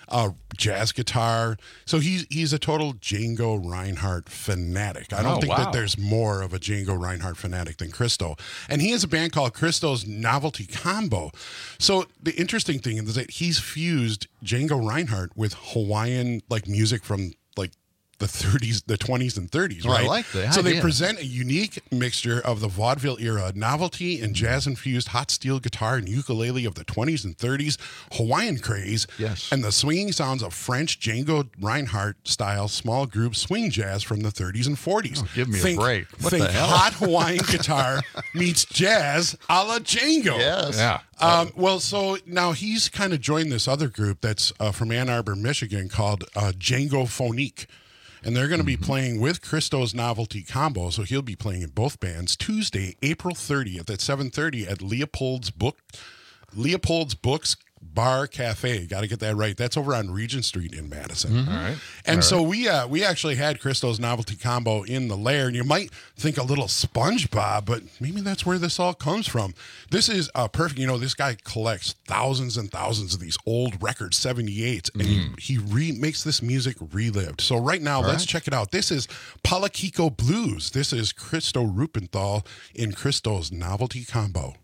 uh, jazz guitar. So he's he's a total Django Reinhardt fanatic. I don't Oh, think wow. that there's more of a Django Reinhardt fanatic than Christo. And he has a band called Christo's Novelty Combo. So the interesting thing is that he's fused Django Reinhardt with Hawaiian like music from like the thirties, the twenties and thirties, Oh, I right? like the so they idea. present a unique mixture of the vaudeville era novelty and jazz-infused hot steel guitar and ukulele of the twenties and thirties, Hawaiian craze, yes, and the swinging sounds of French Django Reinhardt-style small group swing jazz from the thirties and forties. Oh, give me a think, break. What think the hell? hot Hawaiian guitar meets jazz a la Django. Yes. Yeah. Um, well, so now he's kind of joined this other group that's uh, from Ann Arbor, Michigan called uh, Django Phonique. And they're going to be playing with Christo's Novelty Combo, so he'll be playing in both bands Tuesday, April thirtieth at seven thirty at Leopold's Book, Leopold's Books Bar Cafe. Got to get that right. That's over on Regent Street in Madison. Mhm. All right. And All so right. we uh, we actually had Christo's Novelty Combo in the lair, and you might think a little SpongeBob, but maybe that's where this all comes from. This is uh, perfect. You know, this guy collects thousands and thousands of these old records, seventy-eights, and Mm. he, he re- makes this music relived. So right now, All let's right. check it out. This is Palakiko Blues. This is Christo Rupenthal in Christo's Novelty Combo.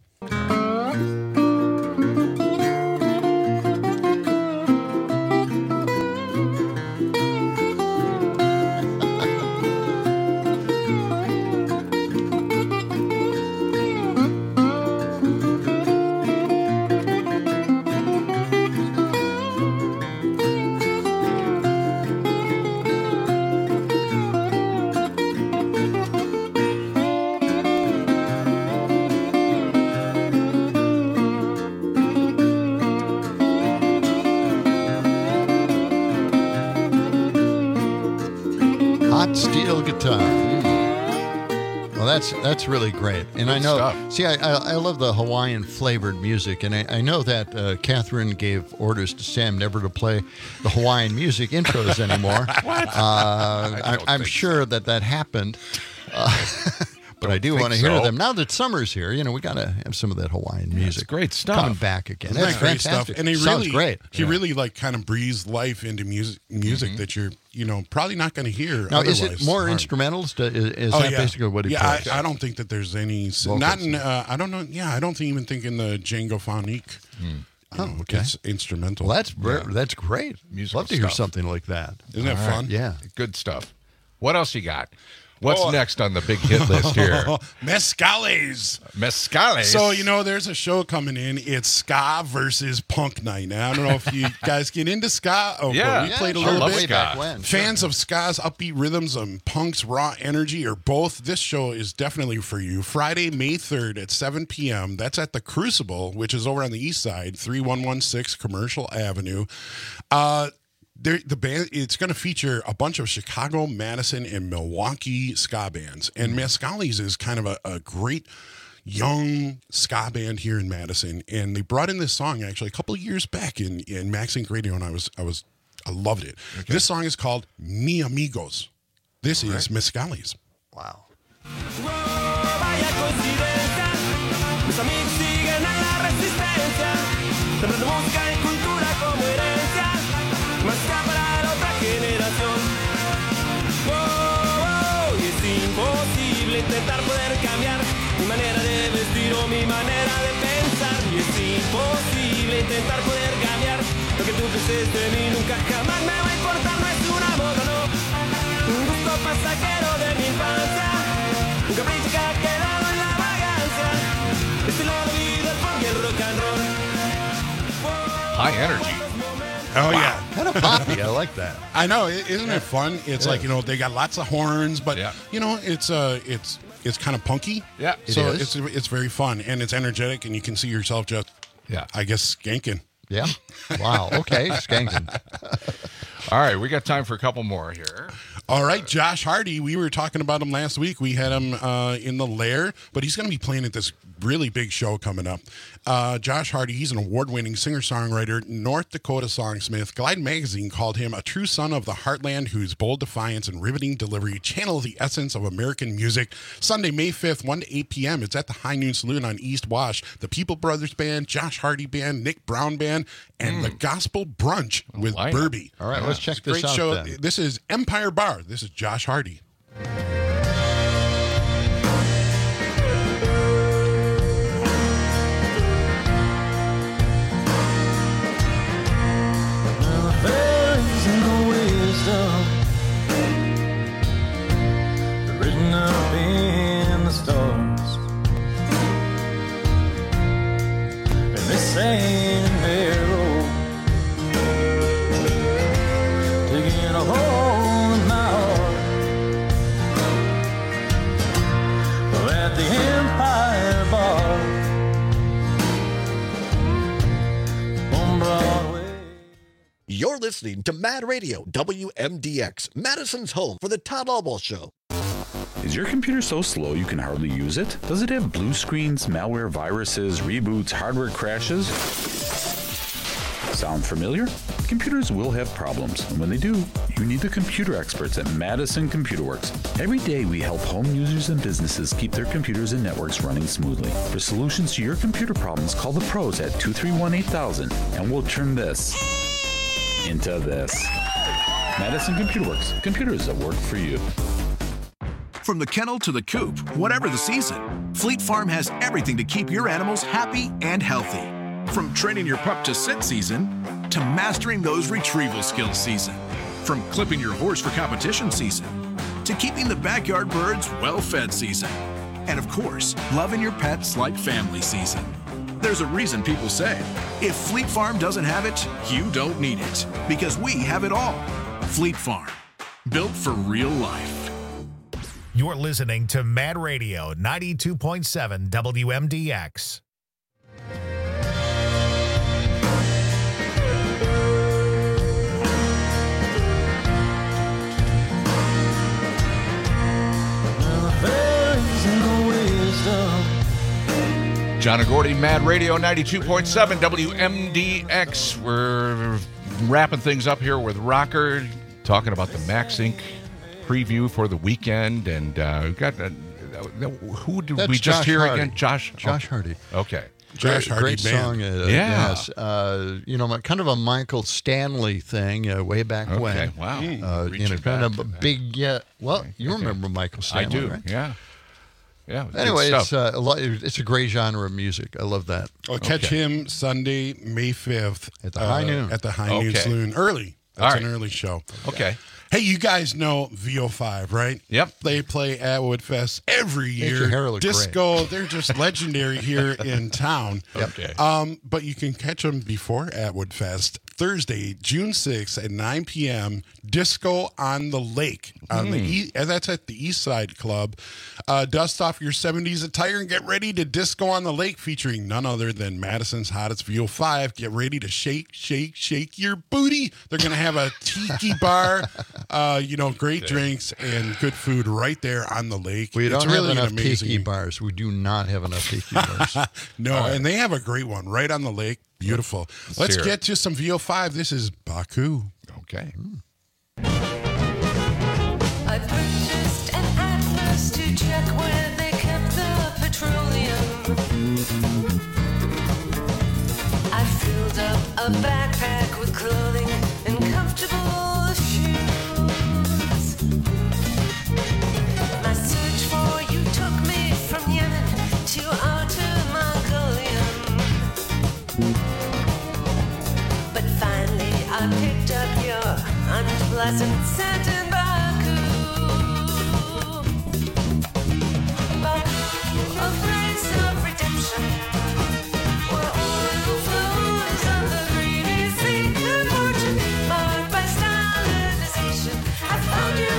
Hot steel guitar. Well, that's that's really great, and Good I know. stuff. See, I, I I love the Hawaiian flavored music, and I, I know that uh, Catherine gave orders to Sam never to play the Hawaiian music intros anymore. What? Uh, I I, don't I'm think sure that that happened. Uh, But I do think want to hear so. them now that summer's here. You know, we got to have some of that Hawaiian music. great stuff. coming back again. Isn't That's that great fantastic. stuff? And he Sounds really, great. He Yeah. really like kind of breathes life into music, music that you're, you know, probably not going to hear. Now, is it otherwise. more Hard. instrumentals? To, is is Oh, that yeah. basically what he yeah, plays? I, I don't think that there's any. Vocals. Not in. Uh, I don't know. Yeah, I don't even think in the Django Phonique. you Oh, know, okay. It's instrumental. Well, that's ver- Yeah. that's great. Musical Love to hear stuff. something like that. Isn't that All right. fun? Yeah. Good stuff. What else you got? What's Oh. next on the big hit list here? Mescales. Mescales. So, you know, there's a show coming in. It's ska versus punk night. Now, I don't know if you guys get into ska. Oh, Yeah. we Yeah, played a sure. little Love bit. ska. Back when. Fans of ska's upbeat rhythms and punk's raw energy or both, this show is definitely for you. Friday, May third at seven p.m. That's at the Crucible, which is over on the east side, three one one six Commercial Avenue. Uh, There, the band it's going to feature a bunch of Chicago, Madison, and Milwaukee ska bands, and Mescales is kind of a, a great young ska band here in Madison. And they brought in this song actually a couple of years back in in Max Inc Radio, and I was I was I loved it. This song is called Mi Amigos. This is Mescales. Wow. Vaya coincidencia, mis amigos siguen en la resistencia, sembrando música y cultura como herencia, música para la otra generación. Oh, oh, y es imposible intentar poder cambiar mi manera de vestir o mi manera de pensar, y es imposible intentar poder cambiar lo que tú pienses de mí, nunca jamás me va a importar, no es una moda, no, un gusto pasajero de mi infancia. Un capricho que ha quedado en la vagancia. Estilo de vida, el punk y el rock and roll. High energy. Oh yeah, Kind of poppy. I like that. I know, i- isn't it fun? It's Yeah. like, you know, they got lots of horns, but Yeah. you know, it's uh it's it's kind of punky. Yeah. It so is. it's it's very fun and it's energetic, and you can see yourself just, Yeah. I guess, skanking. Yeah. Wow. Okay. Skanking. All right, we got time for a couple more here. All right, Josh Hardy. We were talking about him last week. We had him uh, in the Lair, but he's going to be playing at this really big show coming up. Uh, Josh Hardy, he's an award-winning singer-songwriter, North Dakota songsmith. Glide Magazine called him a true son of the heartland whose bold defiance and riveting delivery channel the essence of American music. Sunday, May fifth, one to eight p.m. It's at the High Noon Saloon on East Wash. The People Brothers Band, Josh Hardy Band, Nick Brown Band, and Mm. the Gospel Brunch with like it. Burby. All right, let's check It's a this great out show. then. This is Empire Bar. This is Josh Hardy. There is no wisdom written up in the stars, and this ain't narrow, taking a hold in my heart. At the Empire Bar on Broadway. You're listening to Mad Radio, W M D X, Madison's home for the Todd Albaugh Show. Is your computer so slow you can hardly use it? Does it have blue screens, malware, viruses, reboots, hardware crashes? Sound familiar? Computers will have problems, and when they do, you need the computer experts at Madison Computer Works. Every day we help home users and businesses keep their computers and networks running smoothly. For solutions to your computer problems, call the pros at two three one, eight thousand, and we'll turn this into this. Madison Computer Works. Computers that work for you. From the kennel to the coop, whatever the season, Fleet Farm has everything to keep your animals happy and healthy. From training your pup to sit season, to mastering those retrieval skills season. From clipping your horse for competition season, to keeping the backyard birds well-fed season. And of course, loving your pets like family season. There's a reason people say, if Fleet Farm doesn't have it, you don't need it. Because we have it all. Fleet Farm, built for real life. You're listening to Mad Radio ninety-two point seven W M D X. There is no wisdom. John and Gordy, Mad Radio ninety-two point seven W M D X. We're wrapping things up here with Rocker, talking about the Max Incorporated preview for the weekend. And uh, we've got, uh, who did That's we just Josh hear Hardy. again? Josh? Josh oh. Hardy. Okay. Josh great, Hardy great band. song. Uh, Yeah. Yes. Uh, you know, kind of a Michael Stanley thing uh, way back Okay, when. wow. Uh, you know, Reaching kind back of to a that. big, yeah. Well, you Okay. remember Michael I Stanley, do, right? yeah. Yeah. good Anyway, stuff. it's uh, a lot, it's a great genre of music. I love that. I'll catch Okay. him Sunday, May fifth. At the High Noon. At the High Noon Okay. Saloon. Early. All That's right. an early show. Okay. Hey, you guys know V O five, right? Yep. They play at Woodfest every Makes year. your hair look Disco, they're just legendary here in town. Okay. Um, but you can catch them before Atwood Fest, Thursday, June sixth at nine p.m. Disco on the Lake. On the e- and that's at the East Side Club. Uh, dust off your seventies attire and get ready to disco on the lake, featuring none other than Madison's hottest V O five. Get ready to shake, shake, shake your booty. They're going to have a tiki bar, uh, you know, great drinks and good food right there on the lake. We It's don't really have an enough amazing tiki bars. We do not have enough tiki bars. No, All right. and they have a great one right on the lake. Beautiful. Let's hear it. get to some V O five. This is Baku. Okay. I purchased an atlas to check where they kept the petroleum. I filled up a backpack with clothing and comfortable shoes. My search for you took me from Yemen to outer Mongolia. But finally I picked up your unpleasant scent in Baku. Baku, a place of redemption, where oil flows on the greedy sea. The fortune marked by stylization. I found you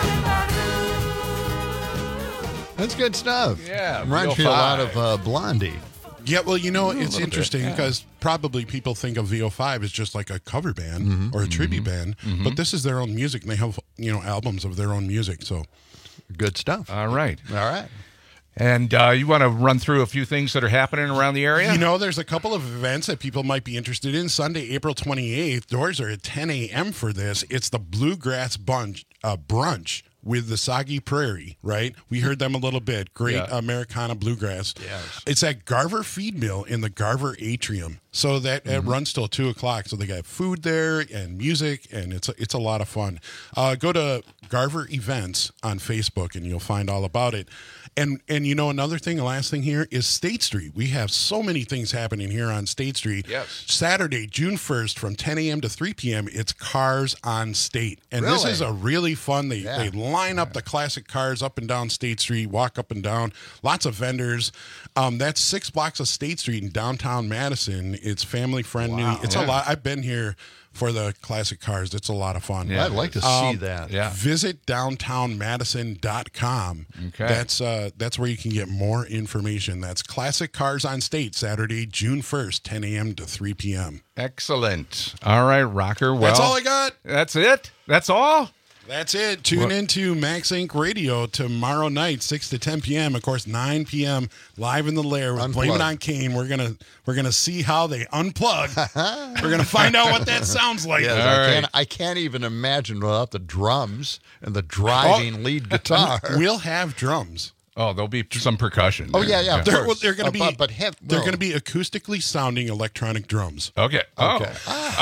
in Baku. That's good stuff. Yeah, Reminds me a lot of V O five. uh, Blondie. Yeah, well, you know, it's little interesting bit, yeah. because probably people think of V O five as just like a cover band Mhm, or a tribute mhm, band, mhm. but this is their own music, and they have, you know, albums of their own music. So good stuff. All right. All right. And uh, you want to run through a few things that are happening around the area? You know, there's a couple of events that people might be interested in. Sunday, April twenty-eighth, doors are at ten a.m. for this. It's the Bluegrass Bunch uh, Brunch with the Soggy Prairie, right? We heard them a little bit. Great Yeah. Americana bluegrass. Yes. It's at Garver Feed Mill in the Garver Atrium. So that it runs till two o'clock. So they got food there and music, and it's a, it's a lot of fun. Uh, go to Garver Events on Facebook, and you'll find all about it. And and you know, another thing, the last thing here is State Street. We have so many things happening here on State Street. Yes. Saturday, June first, from ten a.m. to three p.m., it's Cars on State. And this Really? is a really fun, they, Yeah. they line up the classic cars up and down State Street, walk up and down, lots of vendors. Um, that's six blocks of State Street in downtown Madison. It's family friendly. Wow. It's Yeah. a lot. I've been here for the classic cars. It's a lot of fun. Yeah, I'd like to see Um, that. Yeah. Visit downtown madison dot com. Okay. That's uh, that's where you can get more information. That's Classic Cars on State, Saturday, June first, ten a.m. to three p.m. Excellent. All right, Rocker. Well, That's all I got. That's it? That's all? That's it. Tune What- into Max Inc Radio tomorrow night, six to ten p.m. Of course, nine p.m. live in the lair with Blame It Unplugged. on Kane. We're gonna we're gonna see how they unplug. We're gonna find out what that sounds like. Yes, All I, right. can't, I can't even imagine without the drums and the driving lead guitar. We'll have drums. Oh, there'll be some percussion. Oh, there. yeah, yeah. of They're, course. well, they're going Uh, to be but, but have, they're well, going to be acoustically sounding electronic drums. Okay. Oh. Okay.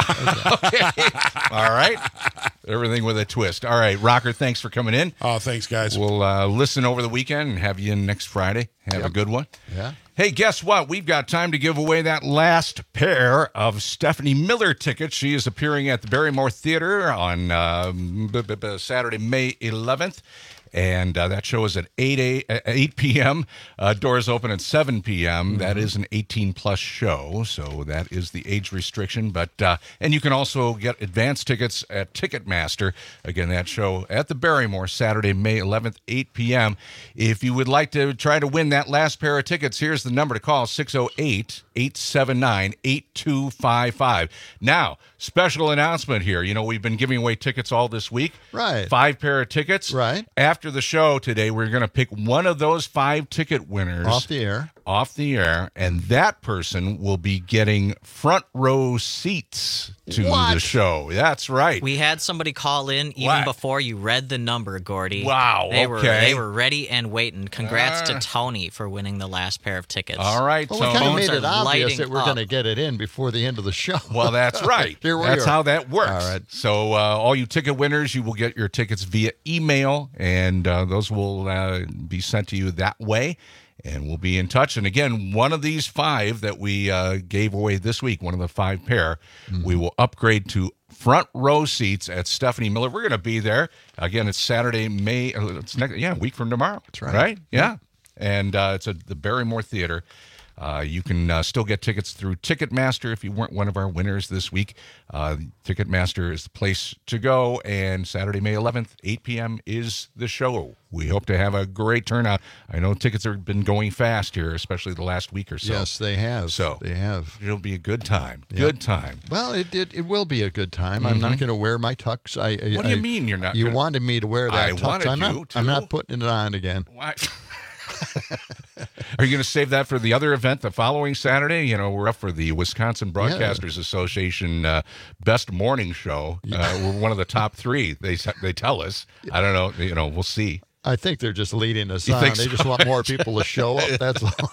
Okay. All right. Everything with a twist. All right, Rocker, thanks for coming in. Oh, thanks, guys. We'll uh, listen over the weekend and have you in next Friday. Have a Yep. good one. Yeah. Hey, guess what? We've got time to give away that last pair of Stephanie Miller tickets. She is appearing at the Barrymore Theater on um, b- b- b- Saturday, May eleventh. And uh, that show is at eight a, uh, eight p.m. Uh, doors open at seven p.m. That is an eighteen-plus show, so that is the age restriction. But uh, and you can also get advance tickets at Ticketmaster. Again, that show at the Barrymore, Saturday, May eleventh, eight p.m. If you would like to try to win that last pair of tickets, here's the number to call, six oh eight, eight seven nine, eight two five five. Now, special announcement here. You know, we've been giving away tickets all this week. Right. Five pair of tickets. Right. After the show today, we're going to pick one of those five ticket winners Off the air. off the air, and that person will be getting front row seats to What? the show. That's right. We had somebody call in even What? before you read the number, Gordy. Wow, They were okay. they were ready and waiting. Congrats Uh, to Tony for winning the last pair of tickets. All right, Well, we so kind of Phones made it are obvious lighting that we're up. going to get it in before the end of the show. well, that's right. Here we that's are. how that works. All right. So, uh, all you ticket winners, you will get your tickets via email, and uh, those will uh, be sent to you that way. And we'll be in touch. And again, one of these five that we uh, gave away this week, one of the five pair, Mm-hmm. we will upgrade to front row seats at Stephanie Miller. We're going to be there. Again, it's Saturday, May, uh, it's next, yeah, a week from tomorrow. That's right. Right? Yeah. And uh, it's at the Barrymore Theater. Uh, you can uh, still get tickets through Ticketmaster if you weren't one of our winners this week. Uh, Ticketmaster is the place to go, and Saturday, May eleventh, eight p.m. is the show. We hope to have a great turnout. I know tickets have been going fast here, especially the last week or so. Yes, they have. So they have. It'll be a good time. Yep. Good time. Well, it, it it will be a good time. I'm not Mhm. going to wear my tux. I, I What do you I- mean you're not You gonna- wanted me to wear that I tux. wanted I'm you not. to. I'm not putting it on again. Why? Are you going to save that for the other event the following Saturday? You know, we're up for the Wisconsin Broadcasters Association uh, Best Morning Show. Uh, we're one of the top three. They they tell us. I don't know. You know, we'll see. I think they're just leading us You on. think They so? just want more people to show up. That's all.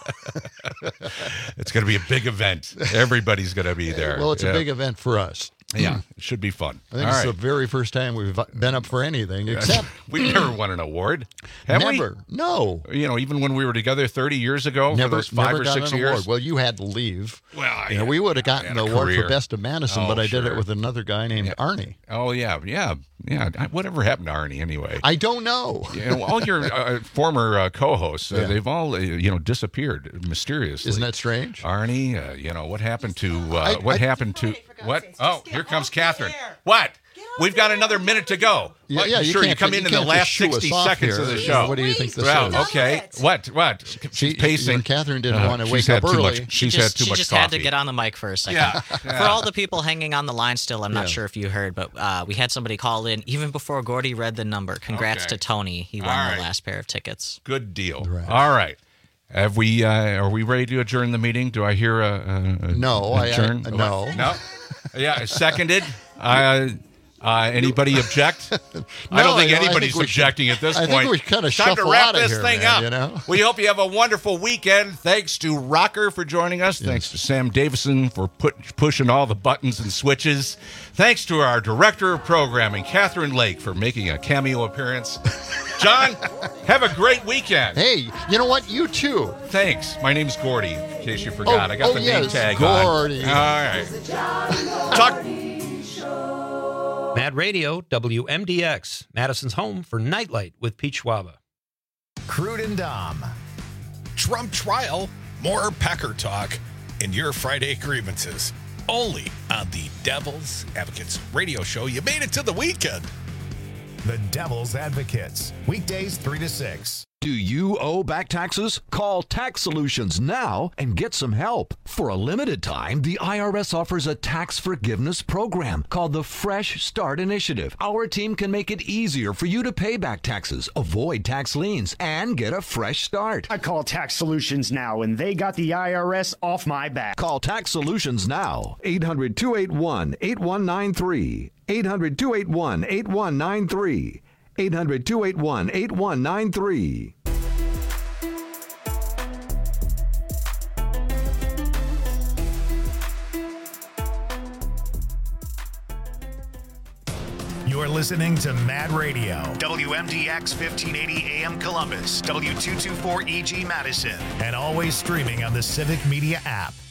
It's going to be a big event. Everybody's going to be there. Well, it's Yeah. a big event for us. Yeah, it should be fun. I think All it's right. the very first time we've been up for anything, except We've never won an award. Have never. No. we? You know, even when we were together thirty years ago, Never, for those five never or got six an years. award. Well, you had to leave. Well, I- you know, we would have gotten I an had a award career. for Best of Madison, Oh, but I did sure. it with another guy named Arnie. Oh yeah, yeah, yeah. I- Whatever happened to Arnie anyway? I don't know. You know, all your uh, former uh, co-hosts, uh, Yeah. they've all uh, you know disappeared mysteriously. Isn't that strange? Arnie, uh, you know what happened to uh, I- what I- happened to what? Oh, here comes Catherine. What? Get we've got another minute to go. Yeah, What, yeah, you sure, you can't- come you in in the can't last just shoo us sixty off seconds here. of the You show. know, what do you think this well, is? okay. What? What? She's pacing. Catherine didn't Uh, want to she's wake had up too early. Much, She she's just, had too she much just coffee. had to get on the mic for a second. Yeah, For yeah. all the people hanging on the line still, I'm not Yeah. sure if you heard, but uh, we had somebody call in even before Gordy read the number. Congrats Okay. to Tony. He won All the right. last pair of tickets. Good deal. All right. Have we? Uh, are we ready to adjourn the meeting? Do I hear a, a, a No, I- I- adjourn? no. No. Yeah, seconded. Uh, uh, anybody object? I don't No, think you know, I anybody's think we should- objecting at this I point. think we kinda Time to shuffle wrap outta this here, thing man, up. you know? We hope you have a wonderful weekend. Thanks to Rocker for joining us. Thanks to Sam Davison for put, pushing all the buttons and switches. Thanks to our director of programming, Catherine Lake, for making a cameo appearance. John, have a great weekend. Hey, you know what? You too. Thanks. My name's Gordy, in case you forgot. Oh, I got oh, the yes, name tag Gordy. on. All right. Talk. Mad Radio, W M D X, Madison's home for Nightlight with Pete Schwaba. Crude and Dom. Trump trial, more Packer talk, and your Friday grievances. Only on the Devil's Advocates radio show. You made it to the weekend. The Devil's Advocates. Weekdays three to six. Do you owe back taxes? Call Tax Solutions now and get some help. For a limited time, the I R S offers a tax forgiveness program called the Fresh Start Initiative. Our team can make it easier for you to pay back taxes, avoid tax liens, and get a fresh start. I call Tax Solutions now, and they got the I R S off my back. Call Tax Solutions now. eight hundred, two eight one, eight one nine three. eight hundred, two eight one, eight one nine three. eight hundred, two eight one, eight one nine three. You're listening to Mad Radio, W M D X fifteen eighty A M Columbus, W two twenty-four E G Madison, and always streaming on the Civic Media app.